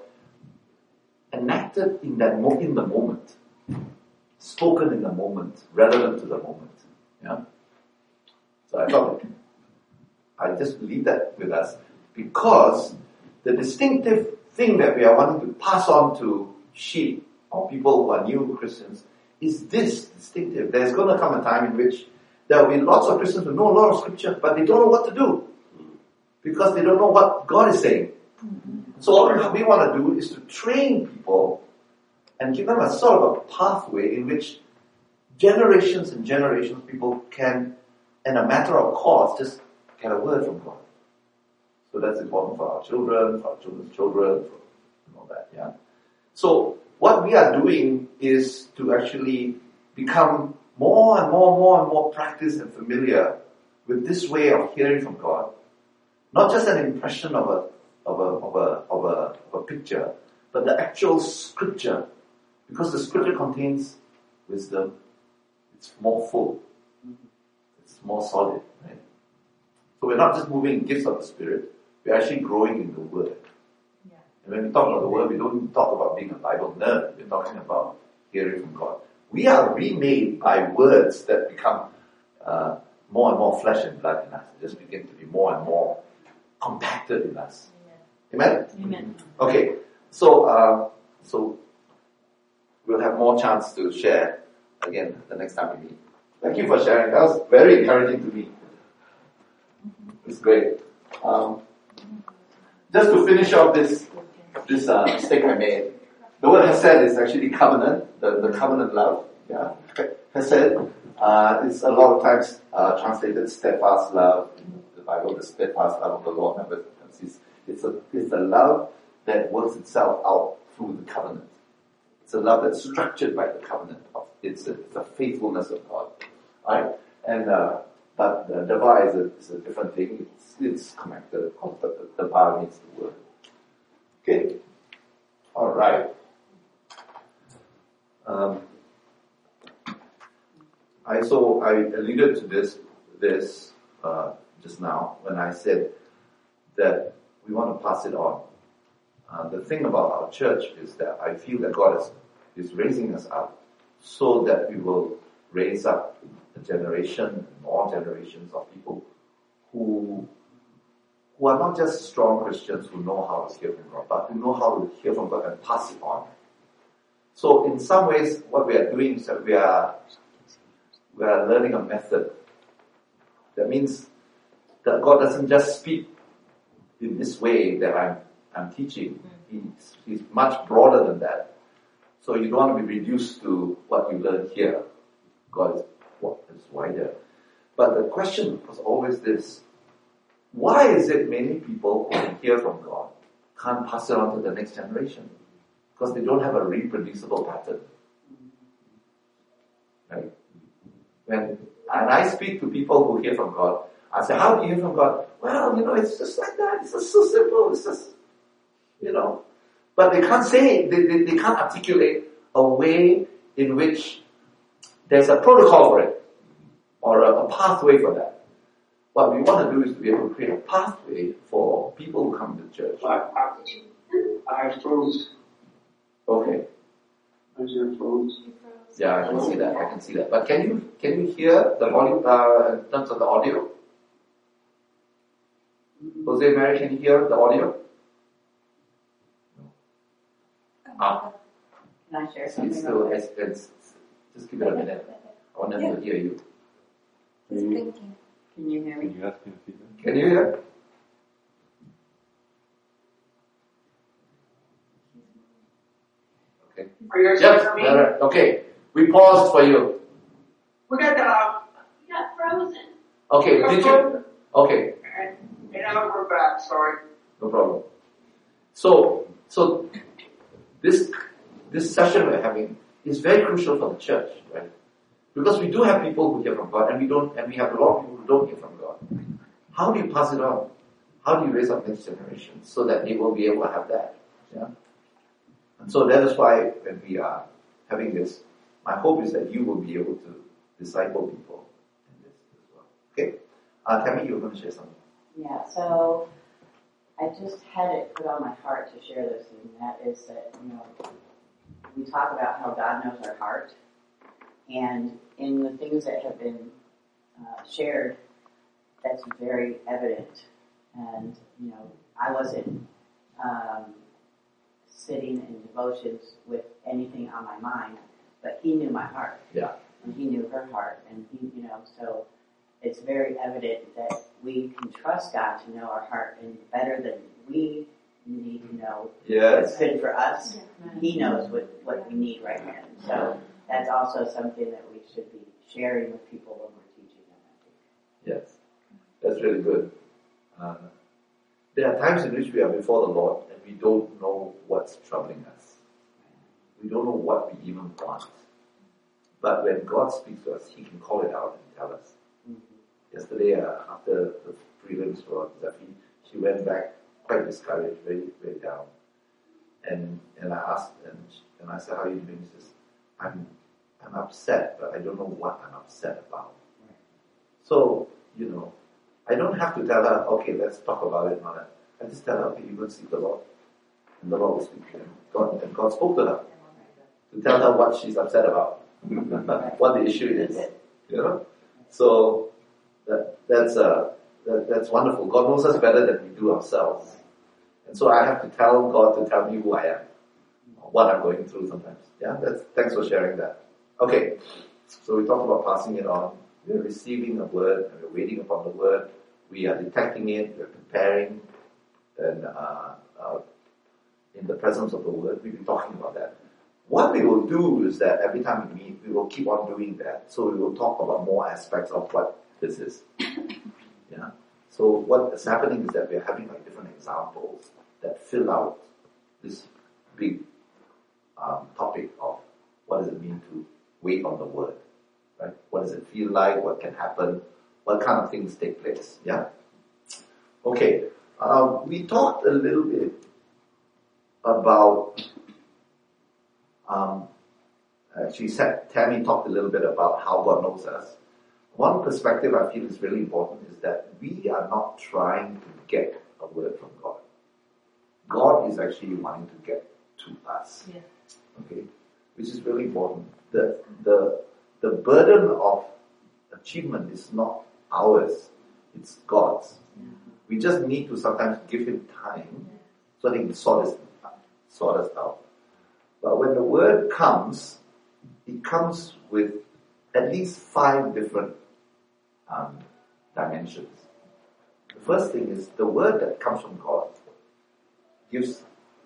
enacted in that mo- in the moment, spoken in the moment, relevant to the moment. Yeah. So I thought I just leave that with us because the distinctive thing that we are wanting to pass on to sheep or people who are new Christians is this distinctive. There's going to come a time in which there will be lots of Christians who know a lot of scripture, but they don't know what to do because they don't know what God is saying. So what we want to do is to train people and give them a sort of a pathway in which generations and generations of people can, in a matter of course, just get a word from God. So that's important for our children, for our children's children, for all that, yeah. So what we are doing is to actually become more and more and more and more practiced and familiar with this way of hearing from God. Not just an impression of a Of a, of a, of a, of a picture, but the actual scripture, because the scripture contains wisdom, it's more full, it's more solid, right? So we're not just moving gifts of the Spirit, we're actually growing in the Word. Yeah. And when we talk about the Word, we don't talk about being a Bible nerd, we're talking about hearing from God. We are remade by words that become uh, more and more flesh and blood in us, they just begin to be more and more compacted in us. Amen? Amen. Okay, so uh, so we'll have more chance to share again the next time we meet. Thank you for sharing. That was very encouraging to me. It's great. Um, just to finish off this this uh, mistake I made, the word hesed is actually covenant, the, the covenant love. Yeah, hesed uh, is a lot of times uh, translated steadfast love in the Bible, the steadfast love of the Lord. Remember, It's a, it's a love that works itself out through the covenant. It's a love that's structured by the covenant. Of, it's, a, it's a faithfulness of God. Alright? And, uh, but the dabar is a, is a different thing. It's, it's connected. The, the, the bar means the word. Okay? Alright. Um, I, so I alluded to this, this, uh, just now when I said that we want to pass it on. Uh, the thing about our church is that I feel that God is, is raising us up so that we will raise up a generation, more generations of people who who are not just strong Christians who know how to hear from God, but who know how to hear from God and pass it on. So in some ways, what we are doing is that we are we are learning a method. That means that God doesn't just speak in this way that I'm I'm teaching. He's, he's much broader than that. So you don't want to be reduced to what you learn here. God is, is wider. But the question was always this: why is it many people who hear from God can't pass it on to the next generation? Because they don't have a reproducible pattern. Right? When and I speak to people who hear from God, I say, how do you hear from God? Well, you know, it's just like that. It's just so simple. It's just, you know. But they can't say, they, they, they can't articulate a way in which there's a protocol for it, or a, a pathway for that. what we want to do is to be able to create a pathway for people who come to church. I, I, I froze. Okay. I just froze. Yeah, I can see that. I can see that. But can you can you hear the volume uh, in terms of the audio? Jose, Mary, can you hear the audio? Ah, Can I share it's something? still, real quick? it's, it's, just give it a minute. I want them to hear you. Can you, Can you hear me? can you ask him if he does? Can you hear? Okay. Are you guys Yes, hearing me? better. Okay. We paused for you. We got uh, You got frozen. Okay, did you? Okay, and, and now we're back. Sorry. no problem. So, so this this session we're having is very crucial for the church, right? Because we do have people who hear from God, and we don't, and we have a lot of people who don't hear from God. How do you pass it on? How do you raise up next generation so that they will be able to have that? Yeah. And so that is why when we are having this, my hope is that you will be able to disciple people in this as well. Okay? Uh, Tammy, you were going to share something. Yeah, so I just had it put on my heart to share this, and that is that, you know, we talk about how God knows our heart, and in the things that have been uh, shared, that's very evident. And, you know, I wasn't um, sitting in devotions with anything on my mind, but He knew my heart. Yeah. And He knew her heart, and He, you know, so it's very evident that we can trust God to know our heart, and better than we need to know Yes. what's good for us. He knows what, what we need right now. So that's also something that we should be sharing with people when we're teaching them, I think. Yes. That's really good. Uh, there are times in which we are before the Lord and we don't know what's troubling us. We don't know what we even want. But when God speaks to us, He can call it out and tell us. Mm-hmm. Yesterday, uh, after the prelims for Zafi, she went back quite discouraged, very, very down. And and I asked, and, and I said, how are you doing? She says, I'm, I'm upset, but I don't know what I'm upset about. Right. So, you know, I don't have to tell her, okay, let's talk about it and all that. I just tell her, okay, you go seek the Lord. And the Lord will speak to her. God, and God spoke to her to tell her what she's upset about, what the issue is. You know? So, that that's uh, that, that's wonderful. God knows us better than we do ourselves. And so I have to tell God to tell me who I am, what I'm going through sometimes. Yeah, that's, thanks for sharing that. Okay, so we talked about passing it on. We're receiving a word, and we're waiting upon the word. We are detecting it, we're preparing, and uh, uh, in the presence of the word, we'll be talking about that. What we will do is that every time we meet, we will keep on doing that. So we will talk about more aspects of what this is. Yeah. So what is happening is that we are having like different examples that fill out this big um, topic of what does it mean to wait on the word, right? What does it feel like? What can happen? What kind of things take place? Yeah. Okay. Um, we talked a little bit about. Um, actually, Tammy talked a little bit about how God knows us. One perspective I feel is really important is that we are not trying to get a word from God. God is actually wanting to get to us. Yeah. Okay? Which is really important. The, the, the burden of achievement is not ours, it's God's. Yeah. We just need to sometimes give Him time so that He can sort us, sort us out. But when the word comes, it comes with at least five different um, dimensions. The first thing is the word that comes from God gives,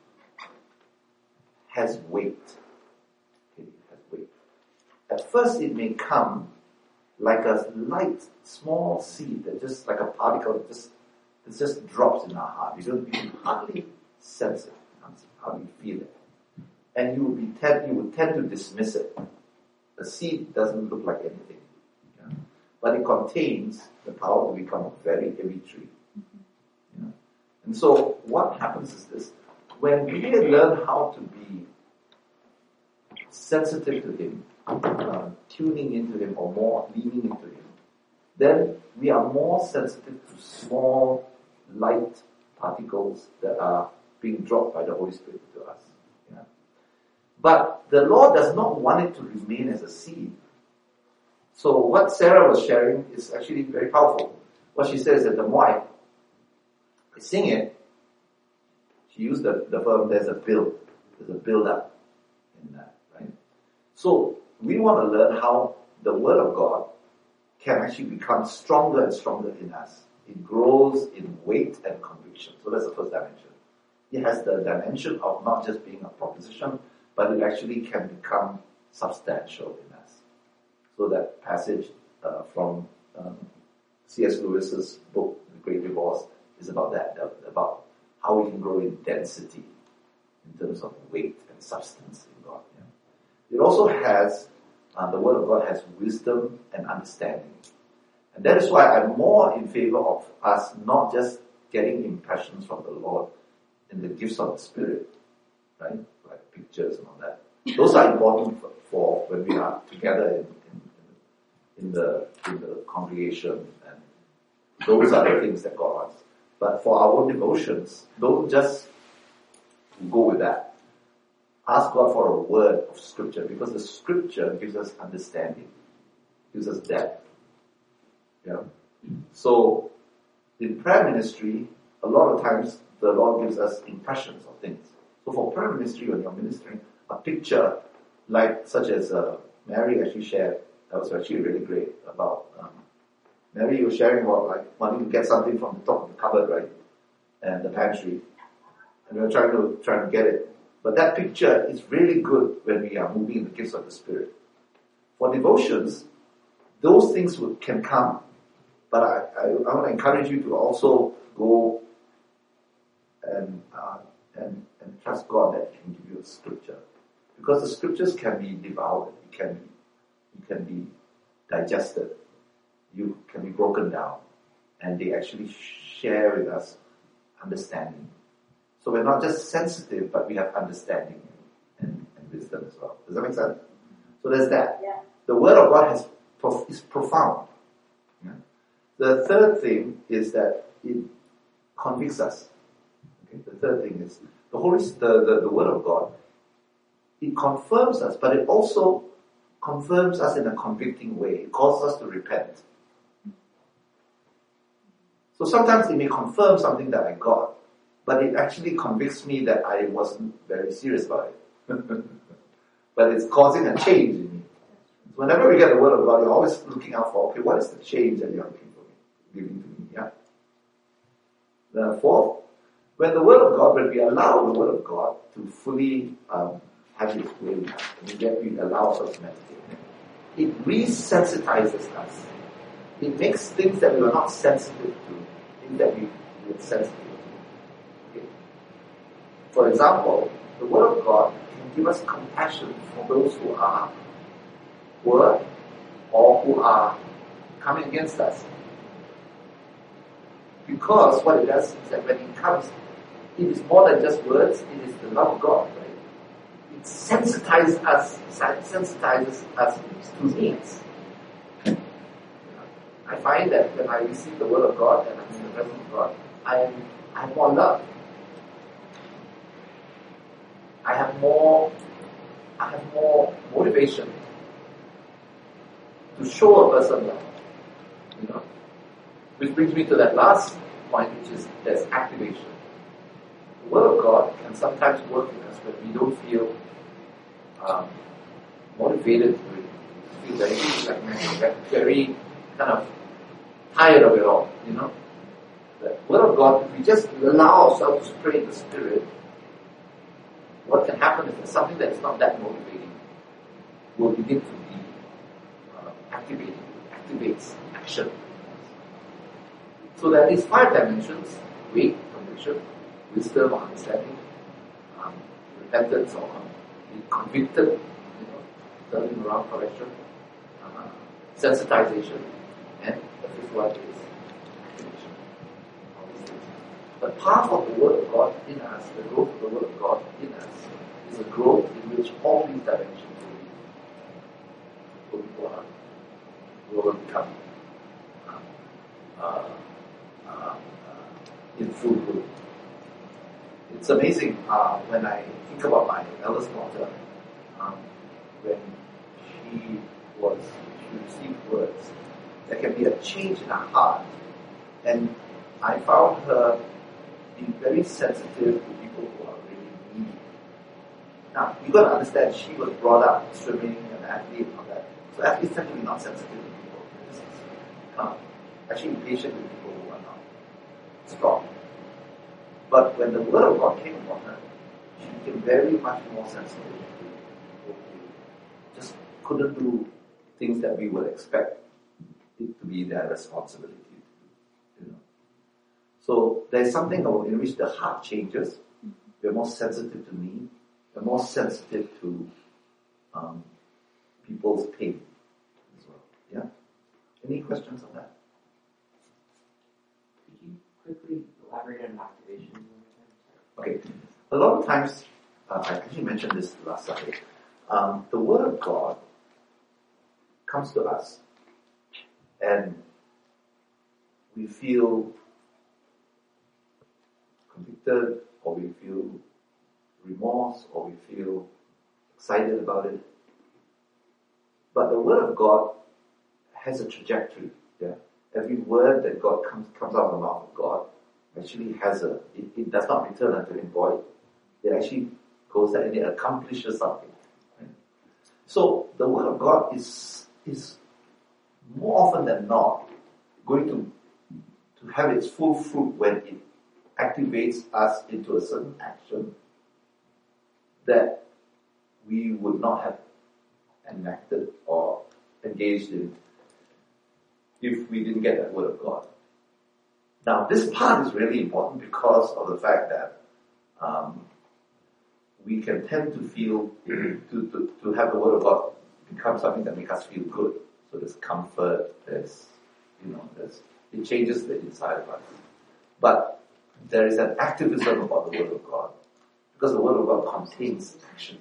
has weight. Okay, it has weight. At first it may come like a light, small seed that just like a particle that just, that just drops in our heart. You don't, you can hardly sense it, hardly feel it. And you would be tend, you would tend to dismiss it. The seed doesn't look like anything. Yeah? But it contains the power to become a very heavy tree. Yeah? And so what happens is this. When we learn how to be sensitive to Him, uh, tuning into Him or more leaning into Him, then we are more sensitive to small light particles that are being dropped by the Holy Spirit to us. Yeah. But the Lord does not want it to remain as a seed. So what Sarah was sharing is actually very powerful. What she says that the more I, I sing it, she used the, the verb, there's a build. There's a build up in that, right? So we want to learn how the Word of God can actually become stronger and stronger in us. It grows in weight and conviction. So that's the first dimension. It has the dimension of not just being a proposition, but it actually can become substantial in us. So that passage uh, from um, C S Lewis's book, The Great Divorce, is about that, about how we can grow in density in terms of weight and substance in God. Yeah. It also has, uh, the Word of God has wisdom and understanding. And that is why I'm more in favor of us not just getting impressions from the Lord in the gifts of the Spirit, right? Like pictures and all that. Those are important for, for when we are together in, in, in, the, in the congregation, and those are the things that God wants. But for our own devotions, don't just go with that. Ask God for a word of Scripture, because the Scripture gives us understanding, gives us depth. Yeah. So, in prayer ministry, a lot of times the Lord gives us impressions of things. So for prayer ministry, when you're ministering, a picture like such as uh, Mary actually shared, that was actually really great about um, Mary was sharing about like wanting to get something from the top of the cupboard, right, and the pantry, and we were trying to trying to get it. But that picture is really good when we are moving in the gifts of the Spirit. For devotions, those things will, can come. But I, I, I want to encourage you to also go and, uh, and and trust God that He can give you a scripture, because the scriptures can be devoured, it can be, it can be digested, you can be broken down, and they actually share with us understanding. So we're not just sensitive, but we have understanding and, and wisdom as well. Does that make sense? So there's that. Yeah. The Word of God has is profound. Yeah? The third thing is that it convicts us. Okay? The third thing is the Holy, the, the, the Word of God. It confirms us, but it also confirms us in a convicting way. It calls us to repent. So sometimes it may confirm something that I got, but it actually convicts me that I wasn't very serious about it. But it's causing a change in me. Whenever we get the Word of God, you're always looking out for, okay, what is the change that you're looking for me, giving to me? Yeah. The fourth, when the Word of God, when we allow the Word of God to fully um, have its way, and we get we allow us to meditate, it resensitizes us. It makes things that we were not sensitive to, things that we were sensitive to. Okay. For example, the Word of God can give us compassion for those who are poor or who are coming against us. Because what it does is that when it comes, it is more than just words, it is the love of God, right? It sensitizes us, sensitizes us to needs. I find that when I receive the Word of God and I'm in the presence of God, I am I have more love. I have more I have more motivation to show a person love. You know? Which brings me to that last point, which is there's activation. The Word of God can sometimes work in us when we don't feel um, motivated to it. We feel very, like, very kind of tired of it all, you know. The Word of God, if we just allow ourselves to pray in the Spirit, what can happen is that something that is not that motivating will begin to be uh, activated, activates action. So there are these five dimensions: weight, conviction, wisdom or understanding, um, repentance or being convicted, you know, turning around correction, uh, sensitization, and the fifth one is activation. All these things. But part of the Word of God in us, the growth of the Word of God in us, is a growth in which all these dimensions will be, will be brought up, will become uh, in full bloom. It's amazing uh, when I think about my eldest daughter, um, when she was, she received words, there can be a change in her heart. And I found her being very sensitive to people who are really needy. Now, you got to understand, she was brought up swimming and athlete and all that. So athletes tend to be not sensitive to people. This is uh, actually patient with people who are not strong. But when the word of God came upon her, she became very much more sensitive to people who just couldn't do things that we would expect it to be their responsibility. You know. So there's something in which the heart changes. We're more sensitive to need. We're more sensitive to um, people's pain as well. Yeah? Any questions on that? Could you quickly elaborate on activation? Okay. A lot of times, uh, I actually mentioned this last Sunday, um, the Word of God comes to us and we feel convicted, or we feel remorse, or we feel excited about it. But the Word of God has a trajectory. Yeah, every word that God comes comes out of the mouth of God actually has a. It, it does not return unto him void. It actually goes there and it accomplishes something. Right? So the Word of God is is more often than not going to to have its full fruit when it activates us into a certain action that we would not have enacted or engaged in if we didn't get that Word of God. Now, this part is really important because of the fact that um, we can tend to feel, to, to, to have the Word of God become something that makes us feel good. So there's comfort, there's, you know, there's, it changes the inside of us. But there is an activism about the Word of God because the Word of God contains action.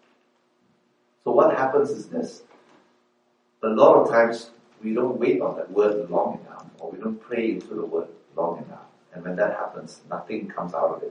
So what happens is this. A lot of times we don't wait on that word long enough, or we don't pray into the word long enough. And when that happens, nothing comes out of it.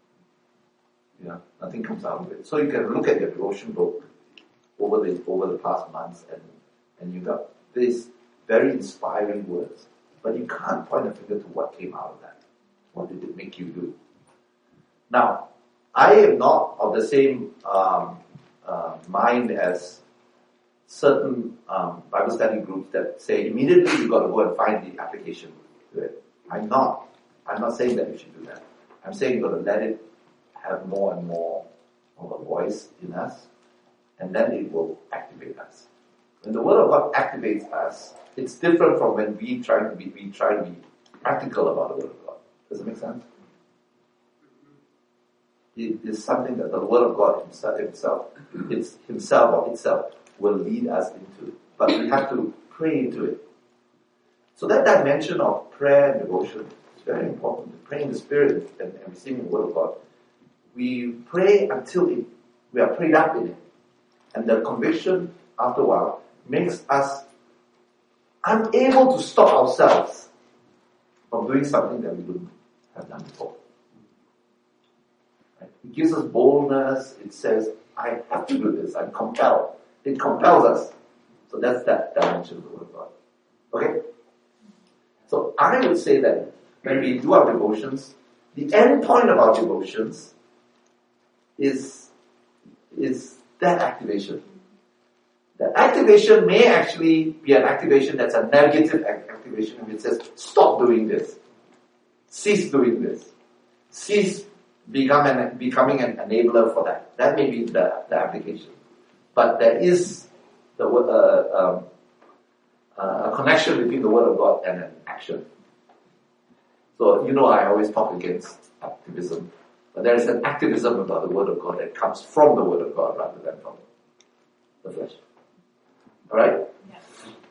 You know, nothing comes out of it. So you can look at your devotion book over the over the past months, and and you got these very inspiring words, but you can't point a finger to what came out of that. What did it make you do? Now, I am not of the same um, uh, mind as certain um, Bible study groups that say immediately you got to go and find the application to it. I'm not. I'm not saying that you should do that. I'm saying you got to let it have more and more of a voice in us, and then it will activate us. When the Word of God activates us, it's different from when we try to be we try to be practical about the Word of God. Does it make sense? It is something that the Word of God himself, himself, it's himself or itself will lead us into. But we have to pray into it. So that dimension of prayer and devotion is very important. Praying in the Spirit and, and receiving the Word of God. We pray until it, we are prayed up in it. And the conviction, after a while, makes us unable to stop ourselves from doing something that we wouldn't have done before. Right? It gives us boldness. It says, I have to do this. I'm compelled. It compels us. So that's that dimension of the Word of God. Okay? So I would say that when we do our devotions, the end point of our devotions is, is that activation. That activation may actually be an activation that's a negative activation, and it says, stop doing this. Cease doing this. Cease become an, becoming an enabler for that. That may be the, the application. But there is the, uh, um, uh, a connection between the Word of God and an action. So, you know, I always talk against activism. But there is an activism about the Word of God that comes from the Word of God rather than from the flesh. Alright? Yes.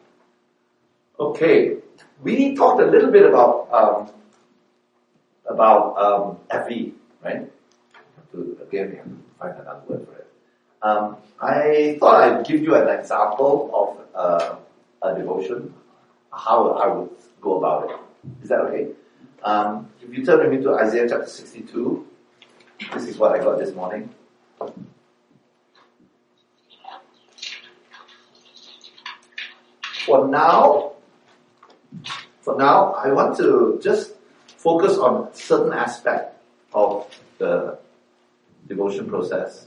Okay. We talked a little bit about um, about um, F E, right? To, again, we have to find another word for it. Um, I thought I'd give you an example of uh, a devotion, how I would go about it. Is that okay? Um, if you turn with me to Isaiah chapter sixty-two, this is what I got this morning. For now, for now, I want to just focus on a certain aspect of the devotion process.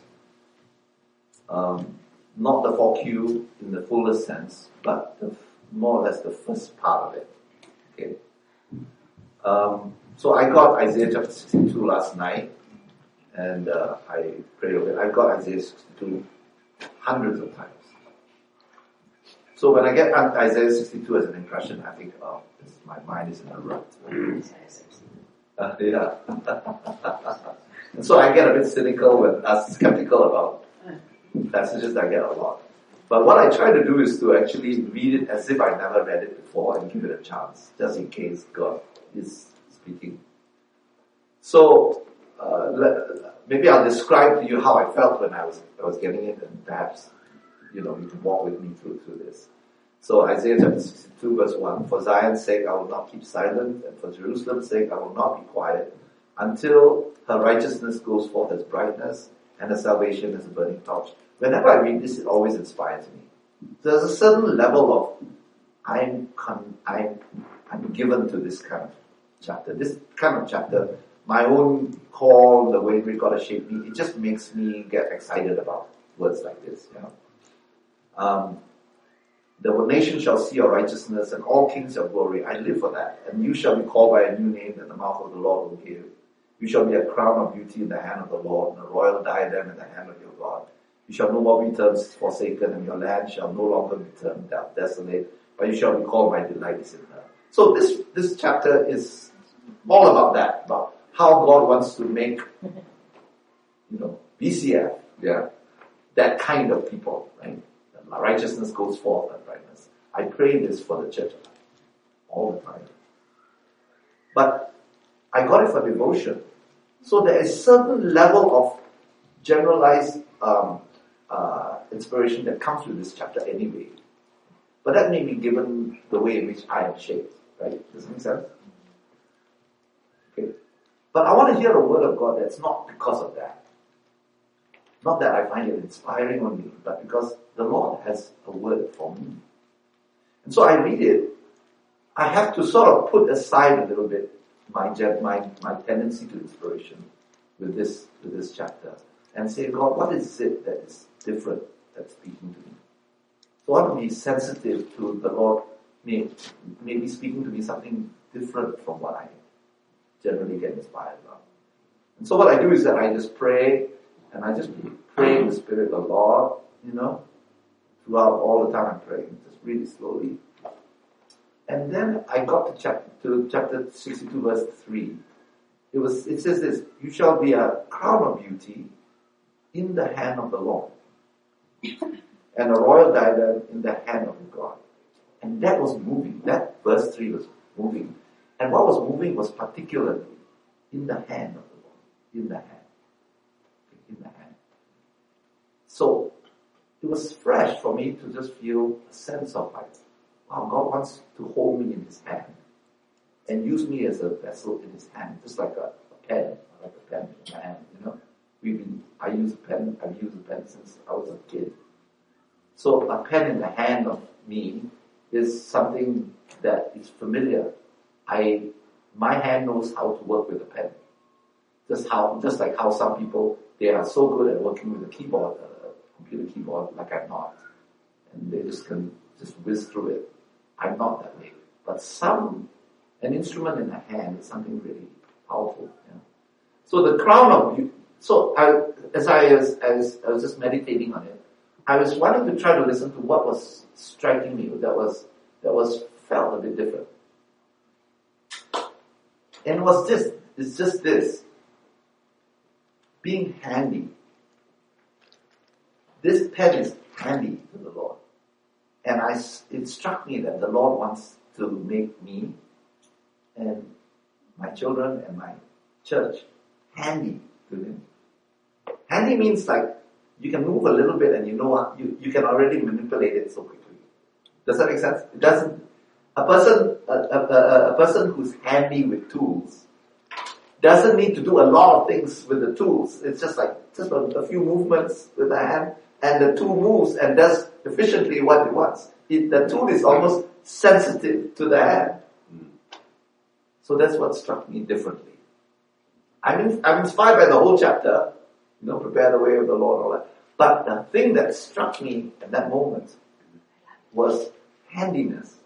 Um, not the four Q in the fullest sense, but the, more or less the first part of it. Okay. Um, so I got Isaiah chapter sixty-two last night, and uh, I prayed over it. I got Isaiah sixty-two hundreds of times. So when I get Isaiah sixty-two as an impression, I think, oh, this, my mind is in a rut. Uh, yeah. And so I get a bit cynical when uh, skeptical about passages that I get a lot. But what I try to do is to actually read it as if I never read it before and give it a chance, just in case God is speaking. So uh, let, maybe I'll describe to you how I felt when I was I was getting it, and perhaps you know you can walk with me through through this. So Isaiah chapter sixty-two verse one: For Zion's sake I will not keep silent, and for Jerusalem's sake I will not be quiet, until her righteousness goes forth as brightness, and her salvation as a burning torch. Whenever I read this, it always inspires me. There's a certain level of I'm con- I'm I'm given to this kind of chapter. This kind of chapter, my own call, the way God has shaped me, it just makes me get excited about words like this. You know, um, the nation shall see your righteousness, and all kings your glory. I live for that. And you shall be called by a new name that the mouth of the Lord will give. You shall be a crown of beauty in the hand of the Lord, and a royal diadem in the hand of your God. You shall no more be termed forsaken, and your land shall no longer be termed desolate, but you shall be called my delight is in her. So this, this chapter is all about that, about how God wants to make, you know, B C F, yeah, that kind of people, right? That righteousness goes forth and brightness. I pray this for the church all the time. But I got it for devotion. So there is certain level of generalized um, uh, inspiration that comes with this chapter anyway. But that may be given the way in which I am shaped, right? Does it make sense? Okay. But I want to hear a word of God that's not because of that. Not that I find it inspiring only, but because the Lord has a word for me. And so I read it. I have to sort of put aside a little bit my my my tendency to inspiration with this with this chapter and say, God, what is it that is different that's speaking to me? So I want to be sensitive to the Lord may maybe speaking to me something different from what I generally get inspired about. And so what I do is that I just pray, and I just pray in the Spirit of the Lord, you know, throughout all the time I'm praying, just really slowly. And then I got to chapter, to chapter sixty-two verse three. It was, it says this: you shall be a crown of beauty in the hand of the Lord, and a royal diadem in the hand of God. And that was moving. That verse three was moving. And what was moving was particularly in the hand of the Lord. In the hand. In the hand. So, it was fresh for me to just feel a sense of like, wow, God wants to hold me in His hand and use me as a vessel in His hand, just like a, a pen, like a pen in my hand, you know. We've been, I use a pen, I've used a pen since I was a kid. So a pen in the hand of me is something that is familiar. I, my hand knows how to work with a pen. Just how, just like how some people, they are so good at working with a keyboard, a computer keyboard, like I'm not. And they just can just whiz through it. I'm not that way. But some, an instrument in the hand is something really powerful. You know? So the crown of beauty, so I, as I was, as I was just meditating on it, I was wanting to try to listen to what was striking me, that was, that was felt a bit different. And it was just, it's just this. Being handy. This pen is handy to the Lord. And I, it struck me that the Lord wants to make me and my children and my church handy to Him. Handy means like you can move a little bit and you know what, you, you can already manipulate it so quickly. Does that make sense? It doesn't, A person, a, a, a, a person who's handy with tools doesn't need to do a lot of things with the tools. It's just like, just a, a few movements with the hand, and the tool moves and does efficiently what it wants. It, the tool is almost sensitive to the hand. So that's what struck me differently. I'm, in, I'm inspired by the whole chapter, you know, prepare the way of the Lord, all that. But the thing that struck me at that moment was handiness.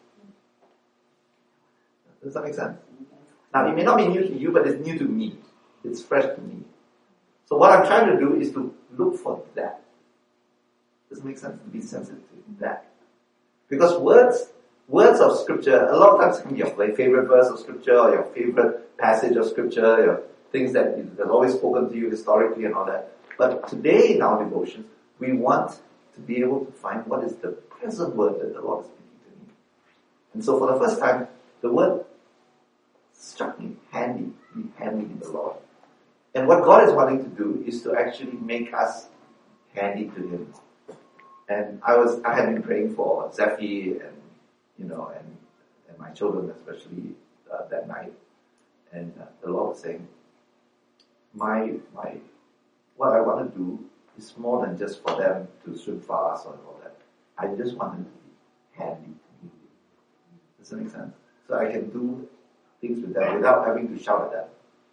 Does that make sense? Now, it may not be new to you, but it's new to me. It's fresh to me. So what I'm trying to do is to look for that. Does it make sense? To be sensitive to that. Because words, words of scripture, a lot of times it can be your favorite verse of scripture, or your favorite passage of scripture, your things that have always spoken to you historically and all that. But today in our devotions, we want to be able to find what is the present word that the Lord is speaking to me. And so for the first time, the word struck me handy, be handy in the Lord. And what God is wanting to do is to actually make us handy to Him. And I was, I had been praying for Zephy and, you know, and, and my children especially uh, that night. And uh, the Lord was saying, my, my, what I want to do is more than just for them to swim fast or all that. I just want them to be handy to me. Does that make sense? So I can do things with them without having to shout at them.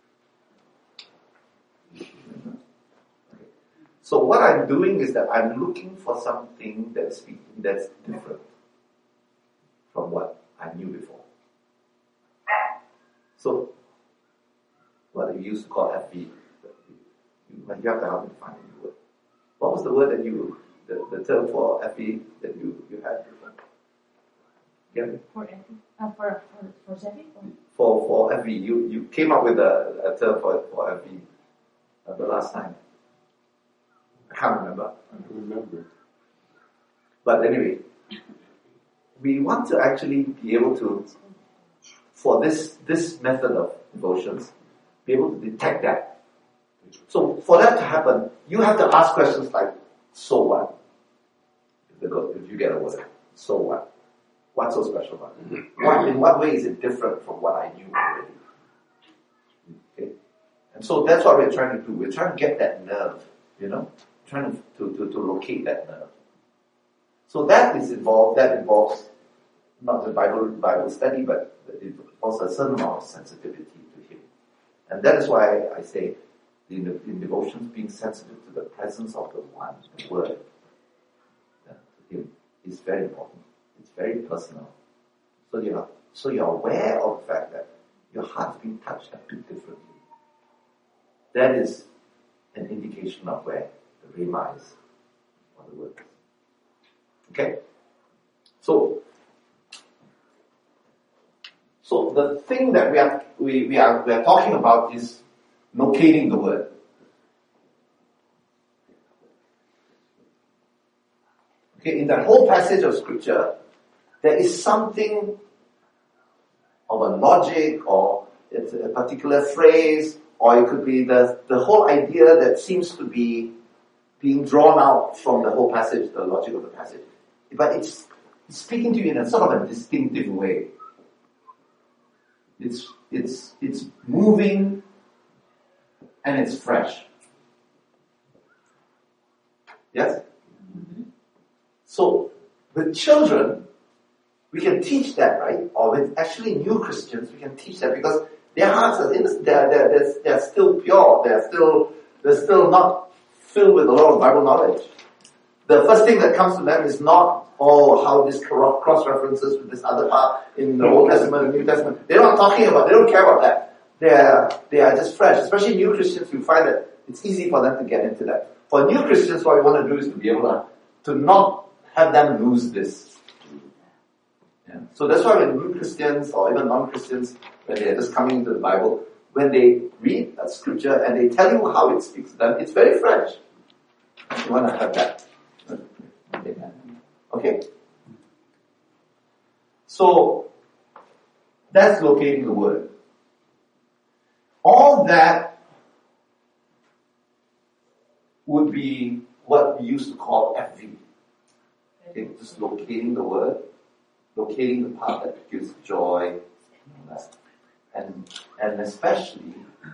Okay. So what I'm doing is that I'm looking for something that's that's different from what I knew before. So what we used to call F V, you, you have to help me to find a new word. What was the word that you, the, the term for F V that you, you had before? Yeah. For F V? Uh, for, for, for Zephy? For, for F V, you, you came up with a, a term for, for F V uh, the last time. I can't remember. I don't remember. But anyway, we want to actually be able to, for this, this method of devotions, be able to detect that. So for that to happen, you have to ask questions like, so what? If you get a word, so what? What's so special about it? What, in what way is it different from what I knew already? Okay? And so that's what we're trying to do. We're trying to get that nerve, you know, trying to, to, to, to locate that nerve. So that is involved, that involves not just Bible, Bible study, but it involves a certain amount of sensitivity to Him. And that is why I say, in, the, in devotions, being sensitive to the presence of the One, the Word, yeah, to Him, is very important. It's very personal. So you're, so you're aware of the fact that your heart's being touched a bit differently. That is an indication of where the Rhema is, or the Word is. Okay? So, so the thing that we are, we, we are, we are talking about is locating the Word. Okay, in that whole passage of Scripture, there is something of a logic, or it's a particular phrase, or it could be the, the whole idea that seems to be being drawn out from the whole passage, the logic of the passage. But it's, it's speaking to you in a sort of a distinctive way. It's, it's, it's moving and it's fresh. Yes? Mm-hmm. So, with children, we can teach that, right? Or with actually new Christians, we can teach that because their hearts are, in, they're, they're, they're, they're still pure. They're still, they're still not filled with a lot of Bible knowledge. The first thing that comes to them is not, oh, how this cross-references with this other part in the Old Testament and New Testament. They're not talking about, they don't care about that. They are, they are just fresh. Especially new Christians, you find that it's easy for them to get into that. For new Christians, what we want to do is to be able to, to not have them lose this. Yeah. So that's why when new Christians or even non-Christians, when they're just coming into the Bible, when they read a scripture and they tell you how it speaks to them, it's very fresh. You want to have that. Okay. So, that's locating the Word. All that would be what we used to call F V. Okay, just locating the Word. locating the part that gives joy, and and especially,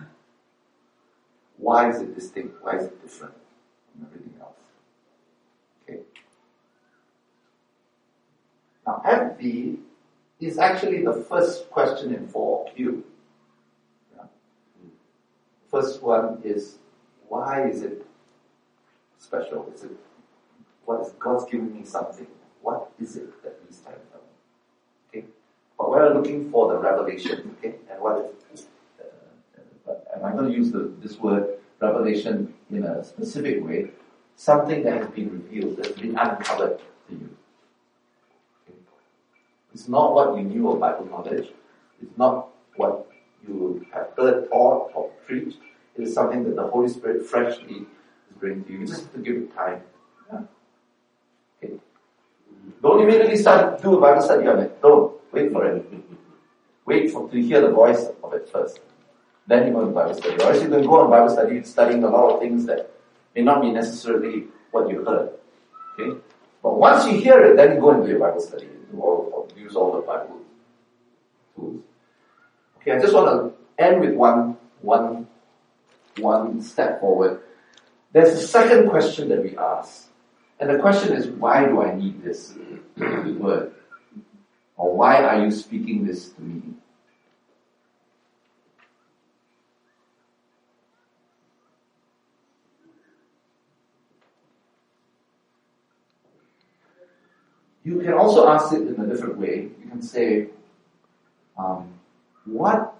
why is it distinct? Why is it different from everything else? Okay. Now, F B is actually the first question in four Q. Yeah. First one is, why is it special? Is it, what is, God's giving me something. What is it that He's telling me? Okay? But we're looking for the revelation, okay? And what is, uh, and I'm going to use the, this word revelation in a specific way, something that has been revealed, that has been uncovered to you. Okay? It's not what you knew of Bible knowledge. It's not what you have heard, taught, or preached. It is something that the Holy Spirit freshly is bringing to you. You just have to give it time. Yeah? Okay. Don't immediately start to do a Bible study on it. Don't. Wait for it. Wait for to hear the voice of it first. Then you go to Bible study. Or else you can go on Bible study studying a lot of things that may not be necessarily what you heard. Okay? But once you hear it, then you go into your Bible study or, or use all the Bible tools. Okay, I just want to end with one, one, one step forward. There's a second question that we ask. And the question is, why do I need this word? Or why are you speaking this to me? You can also ask it in a different way. You can say, um, what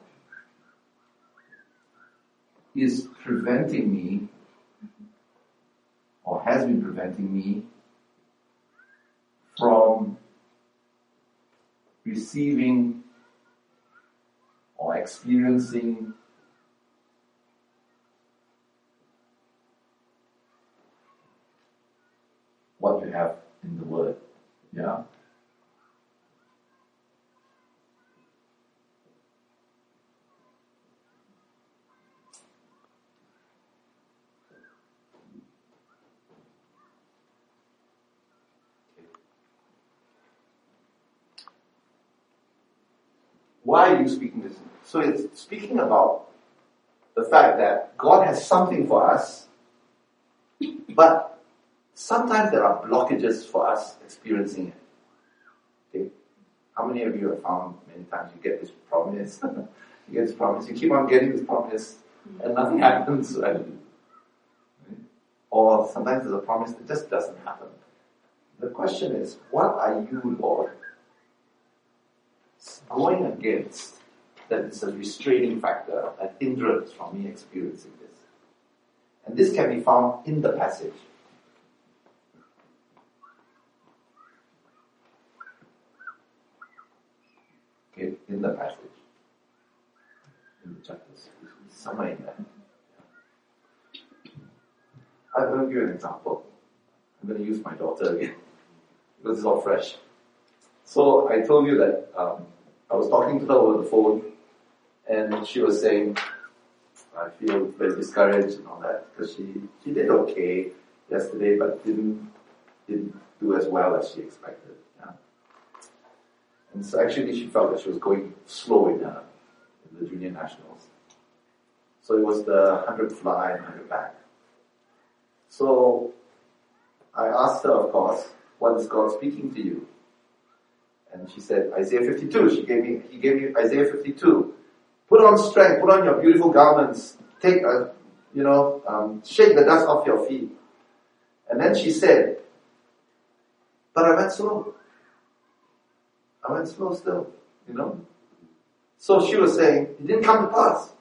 is preventing me or has been preventing me from receiving or experiencing what you have in the Word? Yeah? Why are you speaking this? So it's speaking about the fact that God has something for us, but sometimes there are blockages for us experiencing it. Okay? How many of you have found many times you get this promise, you get this promise, you keep on getting this promise, and nothing happens, right? Or sometimes there's a promise that just doesn't happen. The question is, what are you, Lord, going against that is a restraining factor, a hindrance from me experiencing this? And this can be found in the passage. Okay, in the passage. In the chapters. Somewhere in there. I'm going to give you an example. I'm going to use my daughter again. Because it's all fresh. So I told you that um, I was talking to her over the phone, and she was saying, I feel very discouraged and all that, because she, she did okay yesterday, but didn't didn't do as well as she expected. Yeah. And so actually she felt that she was going slow in, her, in the junior nationals. So it was the one hundred fly and one hundred back. So I asked her, of course, what is God speaking to you? And she said, Isaiah fifty-two. She gave me, he gave me Isaiah fifty-two. Put on strength, put on your beautiful garments, take a, you know, um, shake the dust off your feet. And then she said, but I went slow. I went slow still, you know. So she was saying, it didn't come to pass.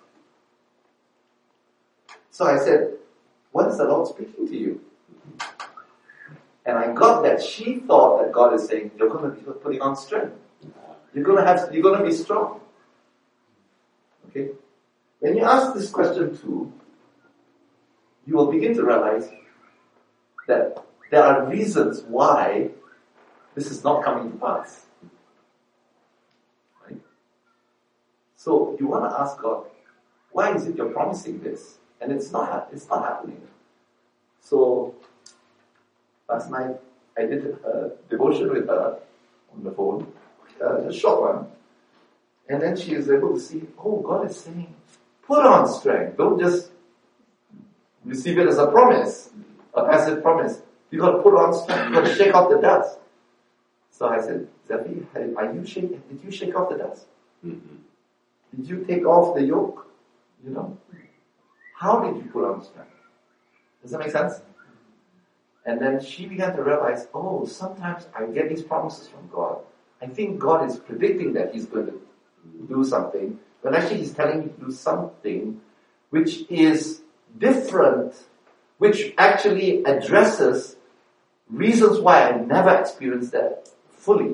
So I said, what is the Lord speaking to you? And I got that she thought that God is saying, you're going to be putting on strength. You're going to have, you're going to be strong. Okay? When you ask this question too, you will begin to realize that there are reasons why this is not coming to pass. Right? So you want to ask God, why is it you're promising this? And it's not, it's not happening. So, last night I did a devotion with her on the phone, uh, a short one. And then she is able to see, oh, God is saying, put on strength. Don't just receive it as a promise, a passive promise. You got to put on strength. You got to shake off the dust. So I said, Zephy, are you shaking? Did you shake off the dust? Mm-hmm. Did you take off the yoke? You know? How did you put on strength? Does that make sense? And then she began to realize, oh, sometimes I get these promises from God. I think God is predicting that He's going to do something, but actually He's telling me to do something which is different, which actually addresses reasons why I never experienced that fully.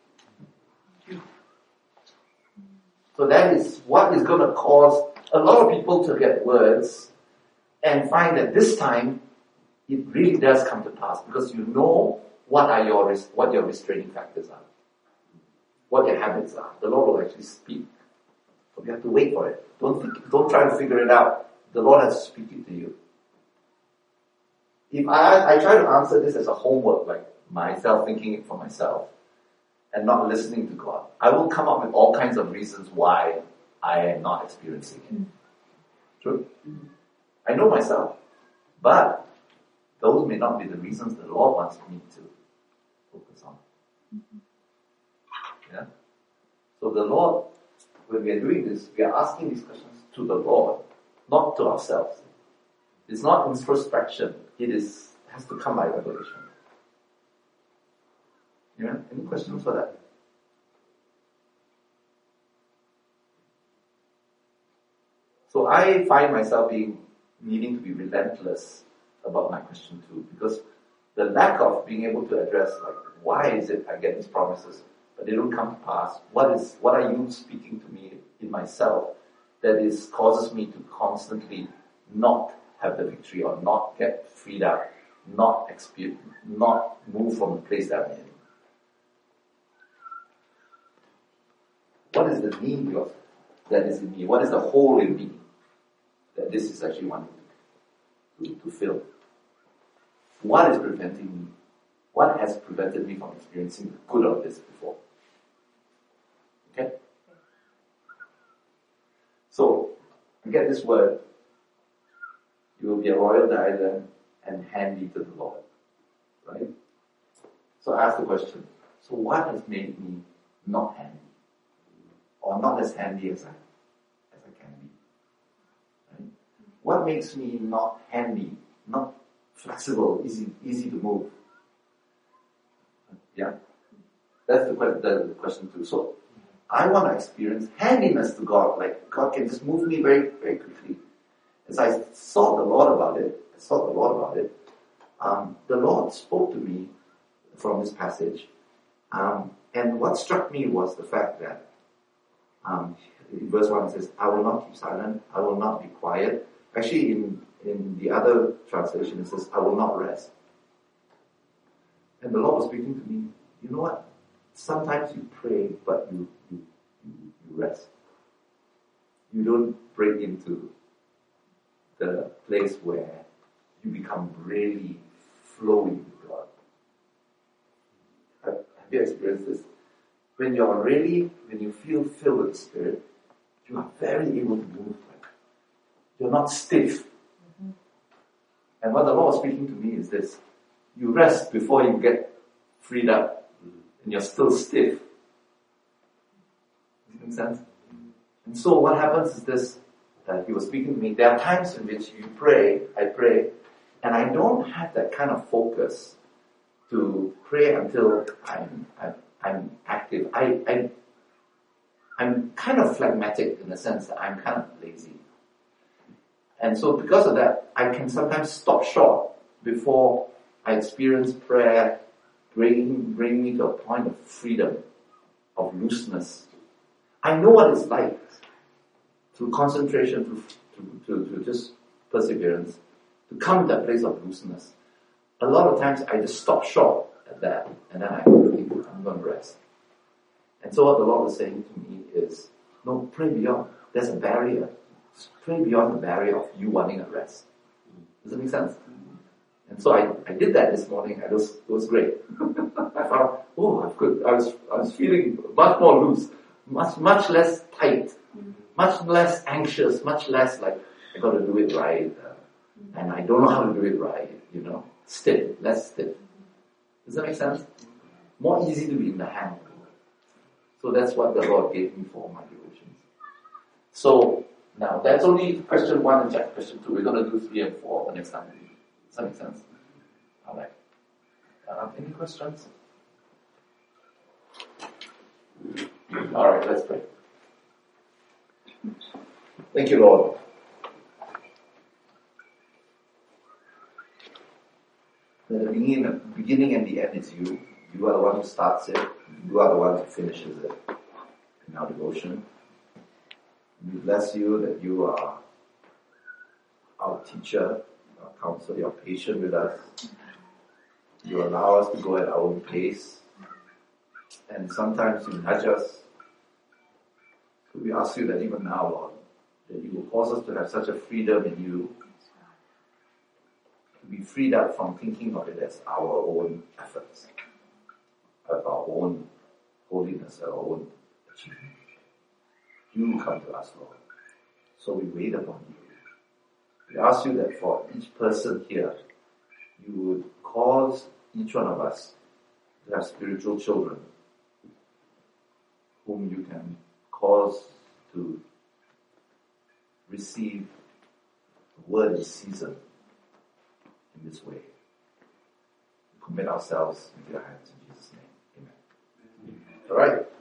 So that is what is going to cause a lot of people to get words and find that this time it really does come to pass because you know what are your what your restraining factors are, what your habits are. The Lord will actually speak. But you have to wait for it. Don't think, don't try to figure it out. The Lord has to speak it to you. If I I try to answer this as a homework, like myself thinking it for myself, and not listening to God, I will come up with all kinds of reasons why I am not experiencing it. True? I know myself. But those may not be the reasons the Lord wants me to focus on. Yeah? So the Lord, when we are doing this, we are asking these questions to the Lord, not to ourselves. It's not introspection. It is has to come by revelation. Yeah? Any questions for that? So I find myself being needing to be relentless about my question too, because the lack of being able to address, like, why is it I get these promises but they don't come to pass? What is what are you speaking to me in myself that is causes me to constantly not have the victory or not get freed up, not experience, not move from the place that I'm in? What is the need of that is in me? What is the hole in me that this is actually wanting to, to, to fill? What is preventing me? What has prevented me from experiencing the good of this before? Okay? So, you get this word. You will be a royal diadem and handy to the Lord. Right? So I ask the question, so what has made me not handy? Or not as handy as I, as I can be? Right? What makes me not handy, not flexible, easy, easy to move? Yeah, that's the question. That's the question too. So, I want to experience handiness to God. Like God can just move me very, very quickly. As I sought the Lord about it, I sought the Lord about it. Um, the Lord spoke to me from this passage, um, and what struck me was the fact that um, in verse one it says, "I will not keep silent. I will not be quiet." Actually, in in the other translation it says, "I will not rest." And the Lord was speaking to me, you know what? Sometimes you pray, but you, you, you, you rest. You don't break into the place where you become really flowing with God. Have, have you experienced this? When you're really, when you feel filled with the Spirit, you are very able to move. You're not stiff. Mm-hmm. And what the Lord was speaking to me is this. You rest before you get freed up, and you're still stiff. Does it make sense? And so what happens is this, that he was speaking to me, there are times in which you pray, I pray, and I don't have that kind of focus to pray until I'm, I'm, I'm active. I, I, I'm kind of phlegmatic in the sense that I'm kind of lazy. And so because of that, I can sometimes stop short before I experience prayer bring, bring me to a point of freedom, of looseness. I know what it's like through concentration, through, to, to, to just perseverance, to come to that place of looseness. A lot of times I just stop short at that, and then I think I'm going to rest. And so what the Lord was saying to me is, no, pray beyond. There's a barrier. Pray beyond the barrier of you wanting a rest. Does it make sense? And so I, I did that this morning, and it was, it was great. I found, oh, I could, I was, I was feeling much more loose, much, much less tight, much less anxious, much less like, I gotta do it right, uh, and I don't know how to do it right, you know, stiff, less stiff. Does that make sense? More easy to be in the hand. So that's what the Lord gave me for my devotions. So, now that's only question one and chapter question two. We're gonna do three and four the next time. Does that make sense? Alright. Uh, any questions? Alright, let's pray. Thank you, Lord. At the beginning, beginning and the end is you. You are the one who starts it. You are the one who finishes it in our devotion. We bless you that you are our teacher, our counselor. You are patient with us. You allow us to go at our own pace. And sometimes you nudge us. So we ask you that even now, Lord, that you will cause us to have such a freedom in you, to be freed up from thinking of it as our own efforts, of our own holiness, our own achievement. You come to us, Lord. So we wait upon you. We ask you that for each person here, you would cause each one of us to have spiritual children whom you can cause to receive the word in season in this way. We commit ourselves into your hands in Jesus' name. Amen. All right.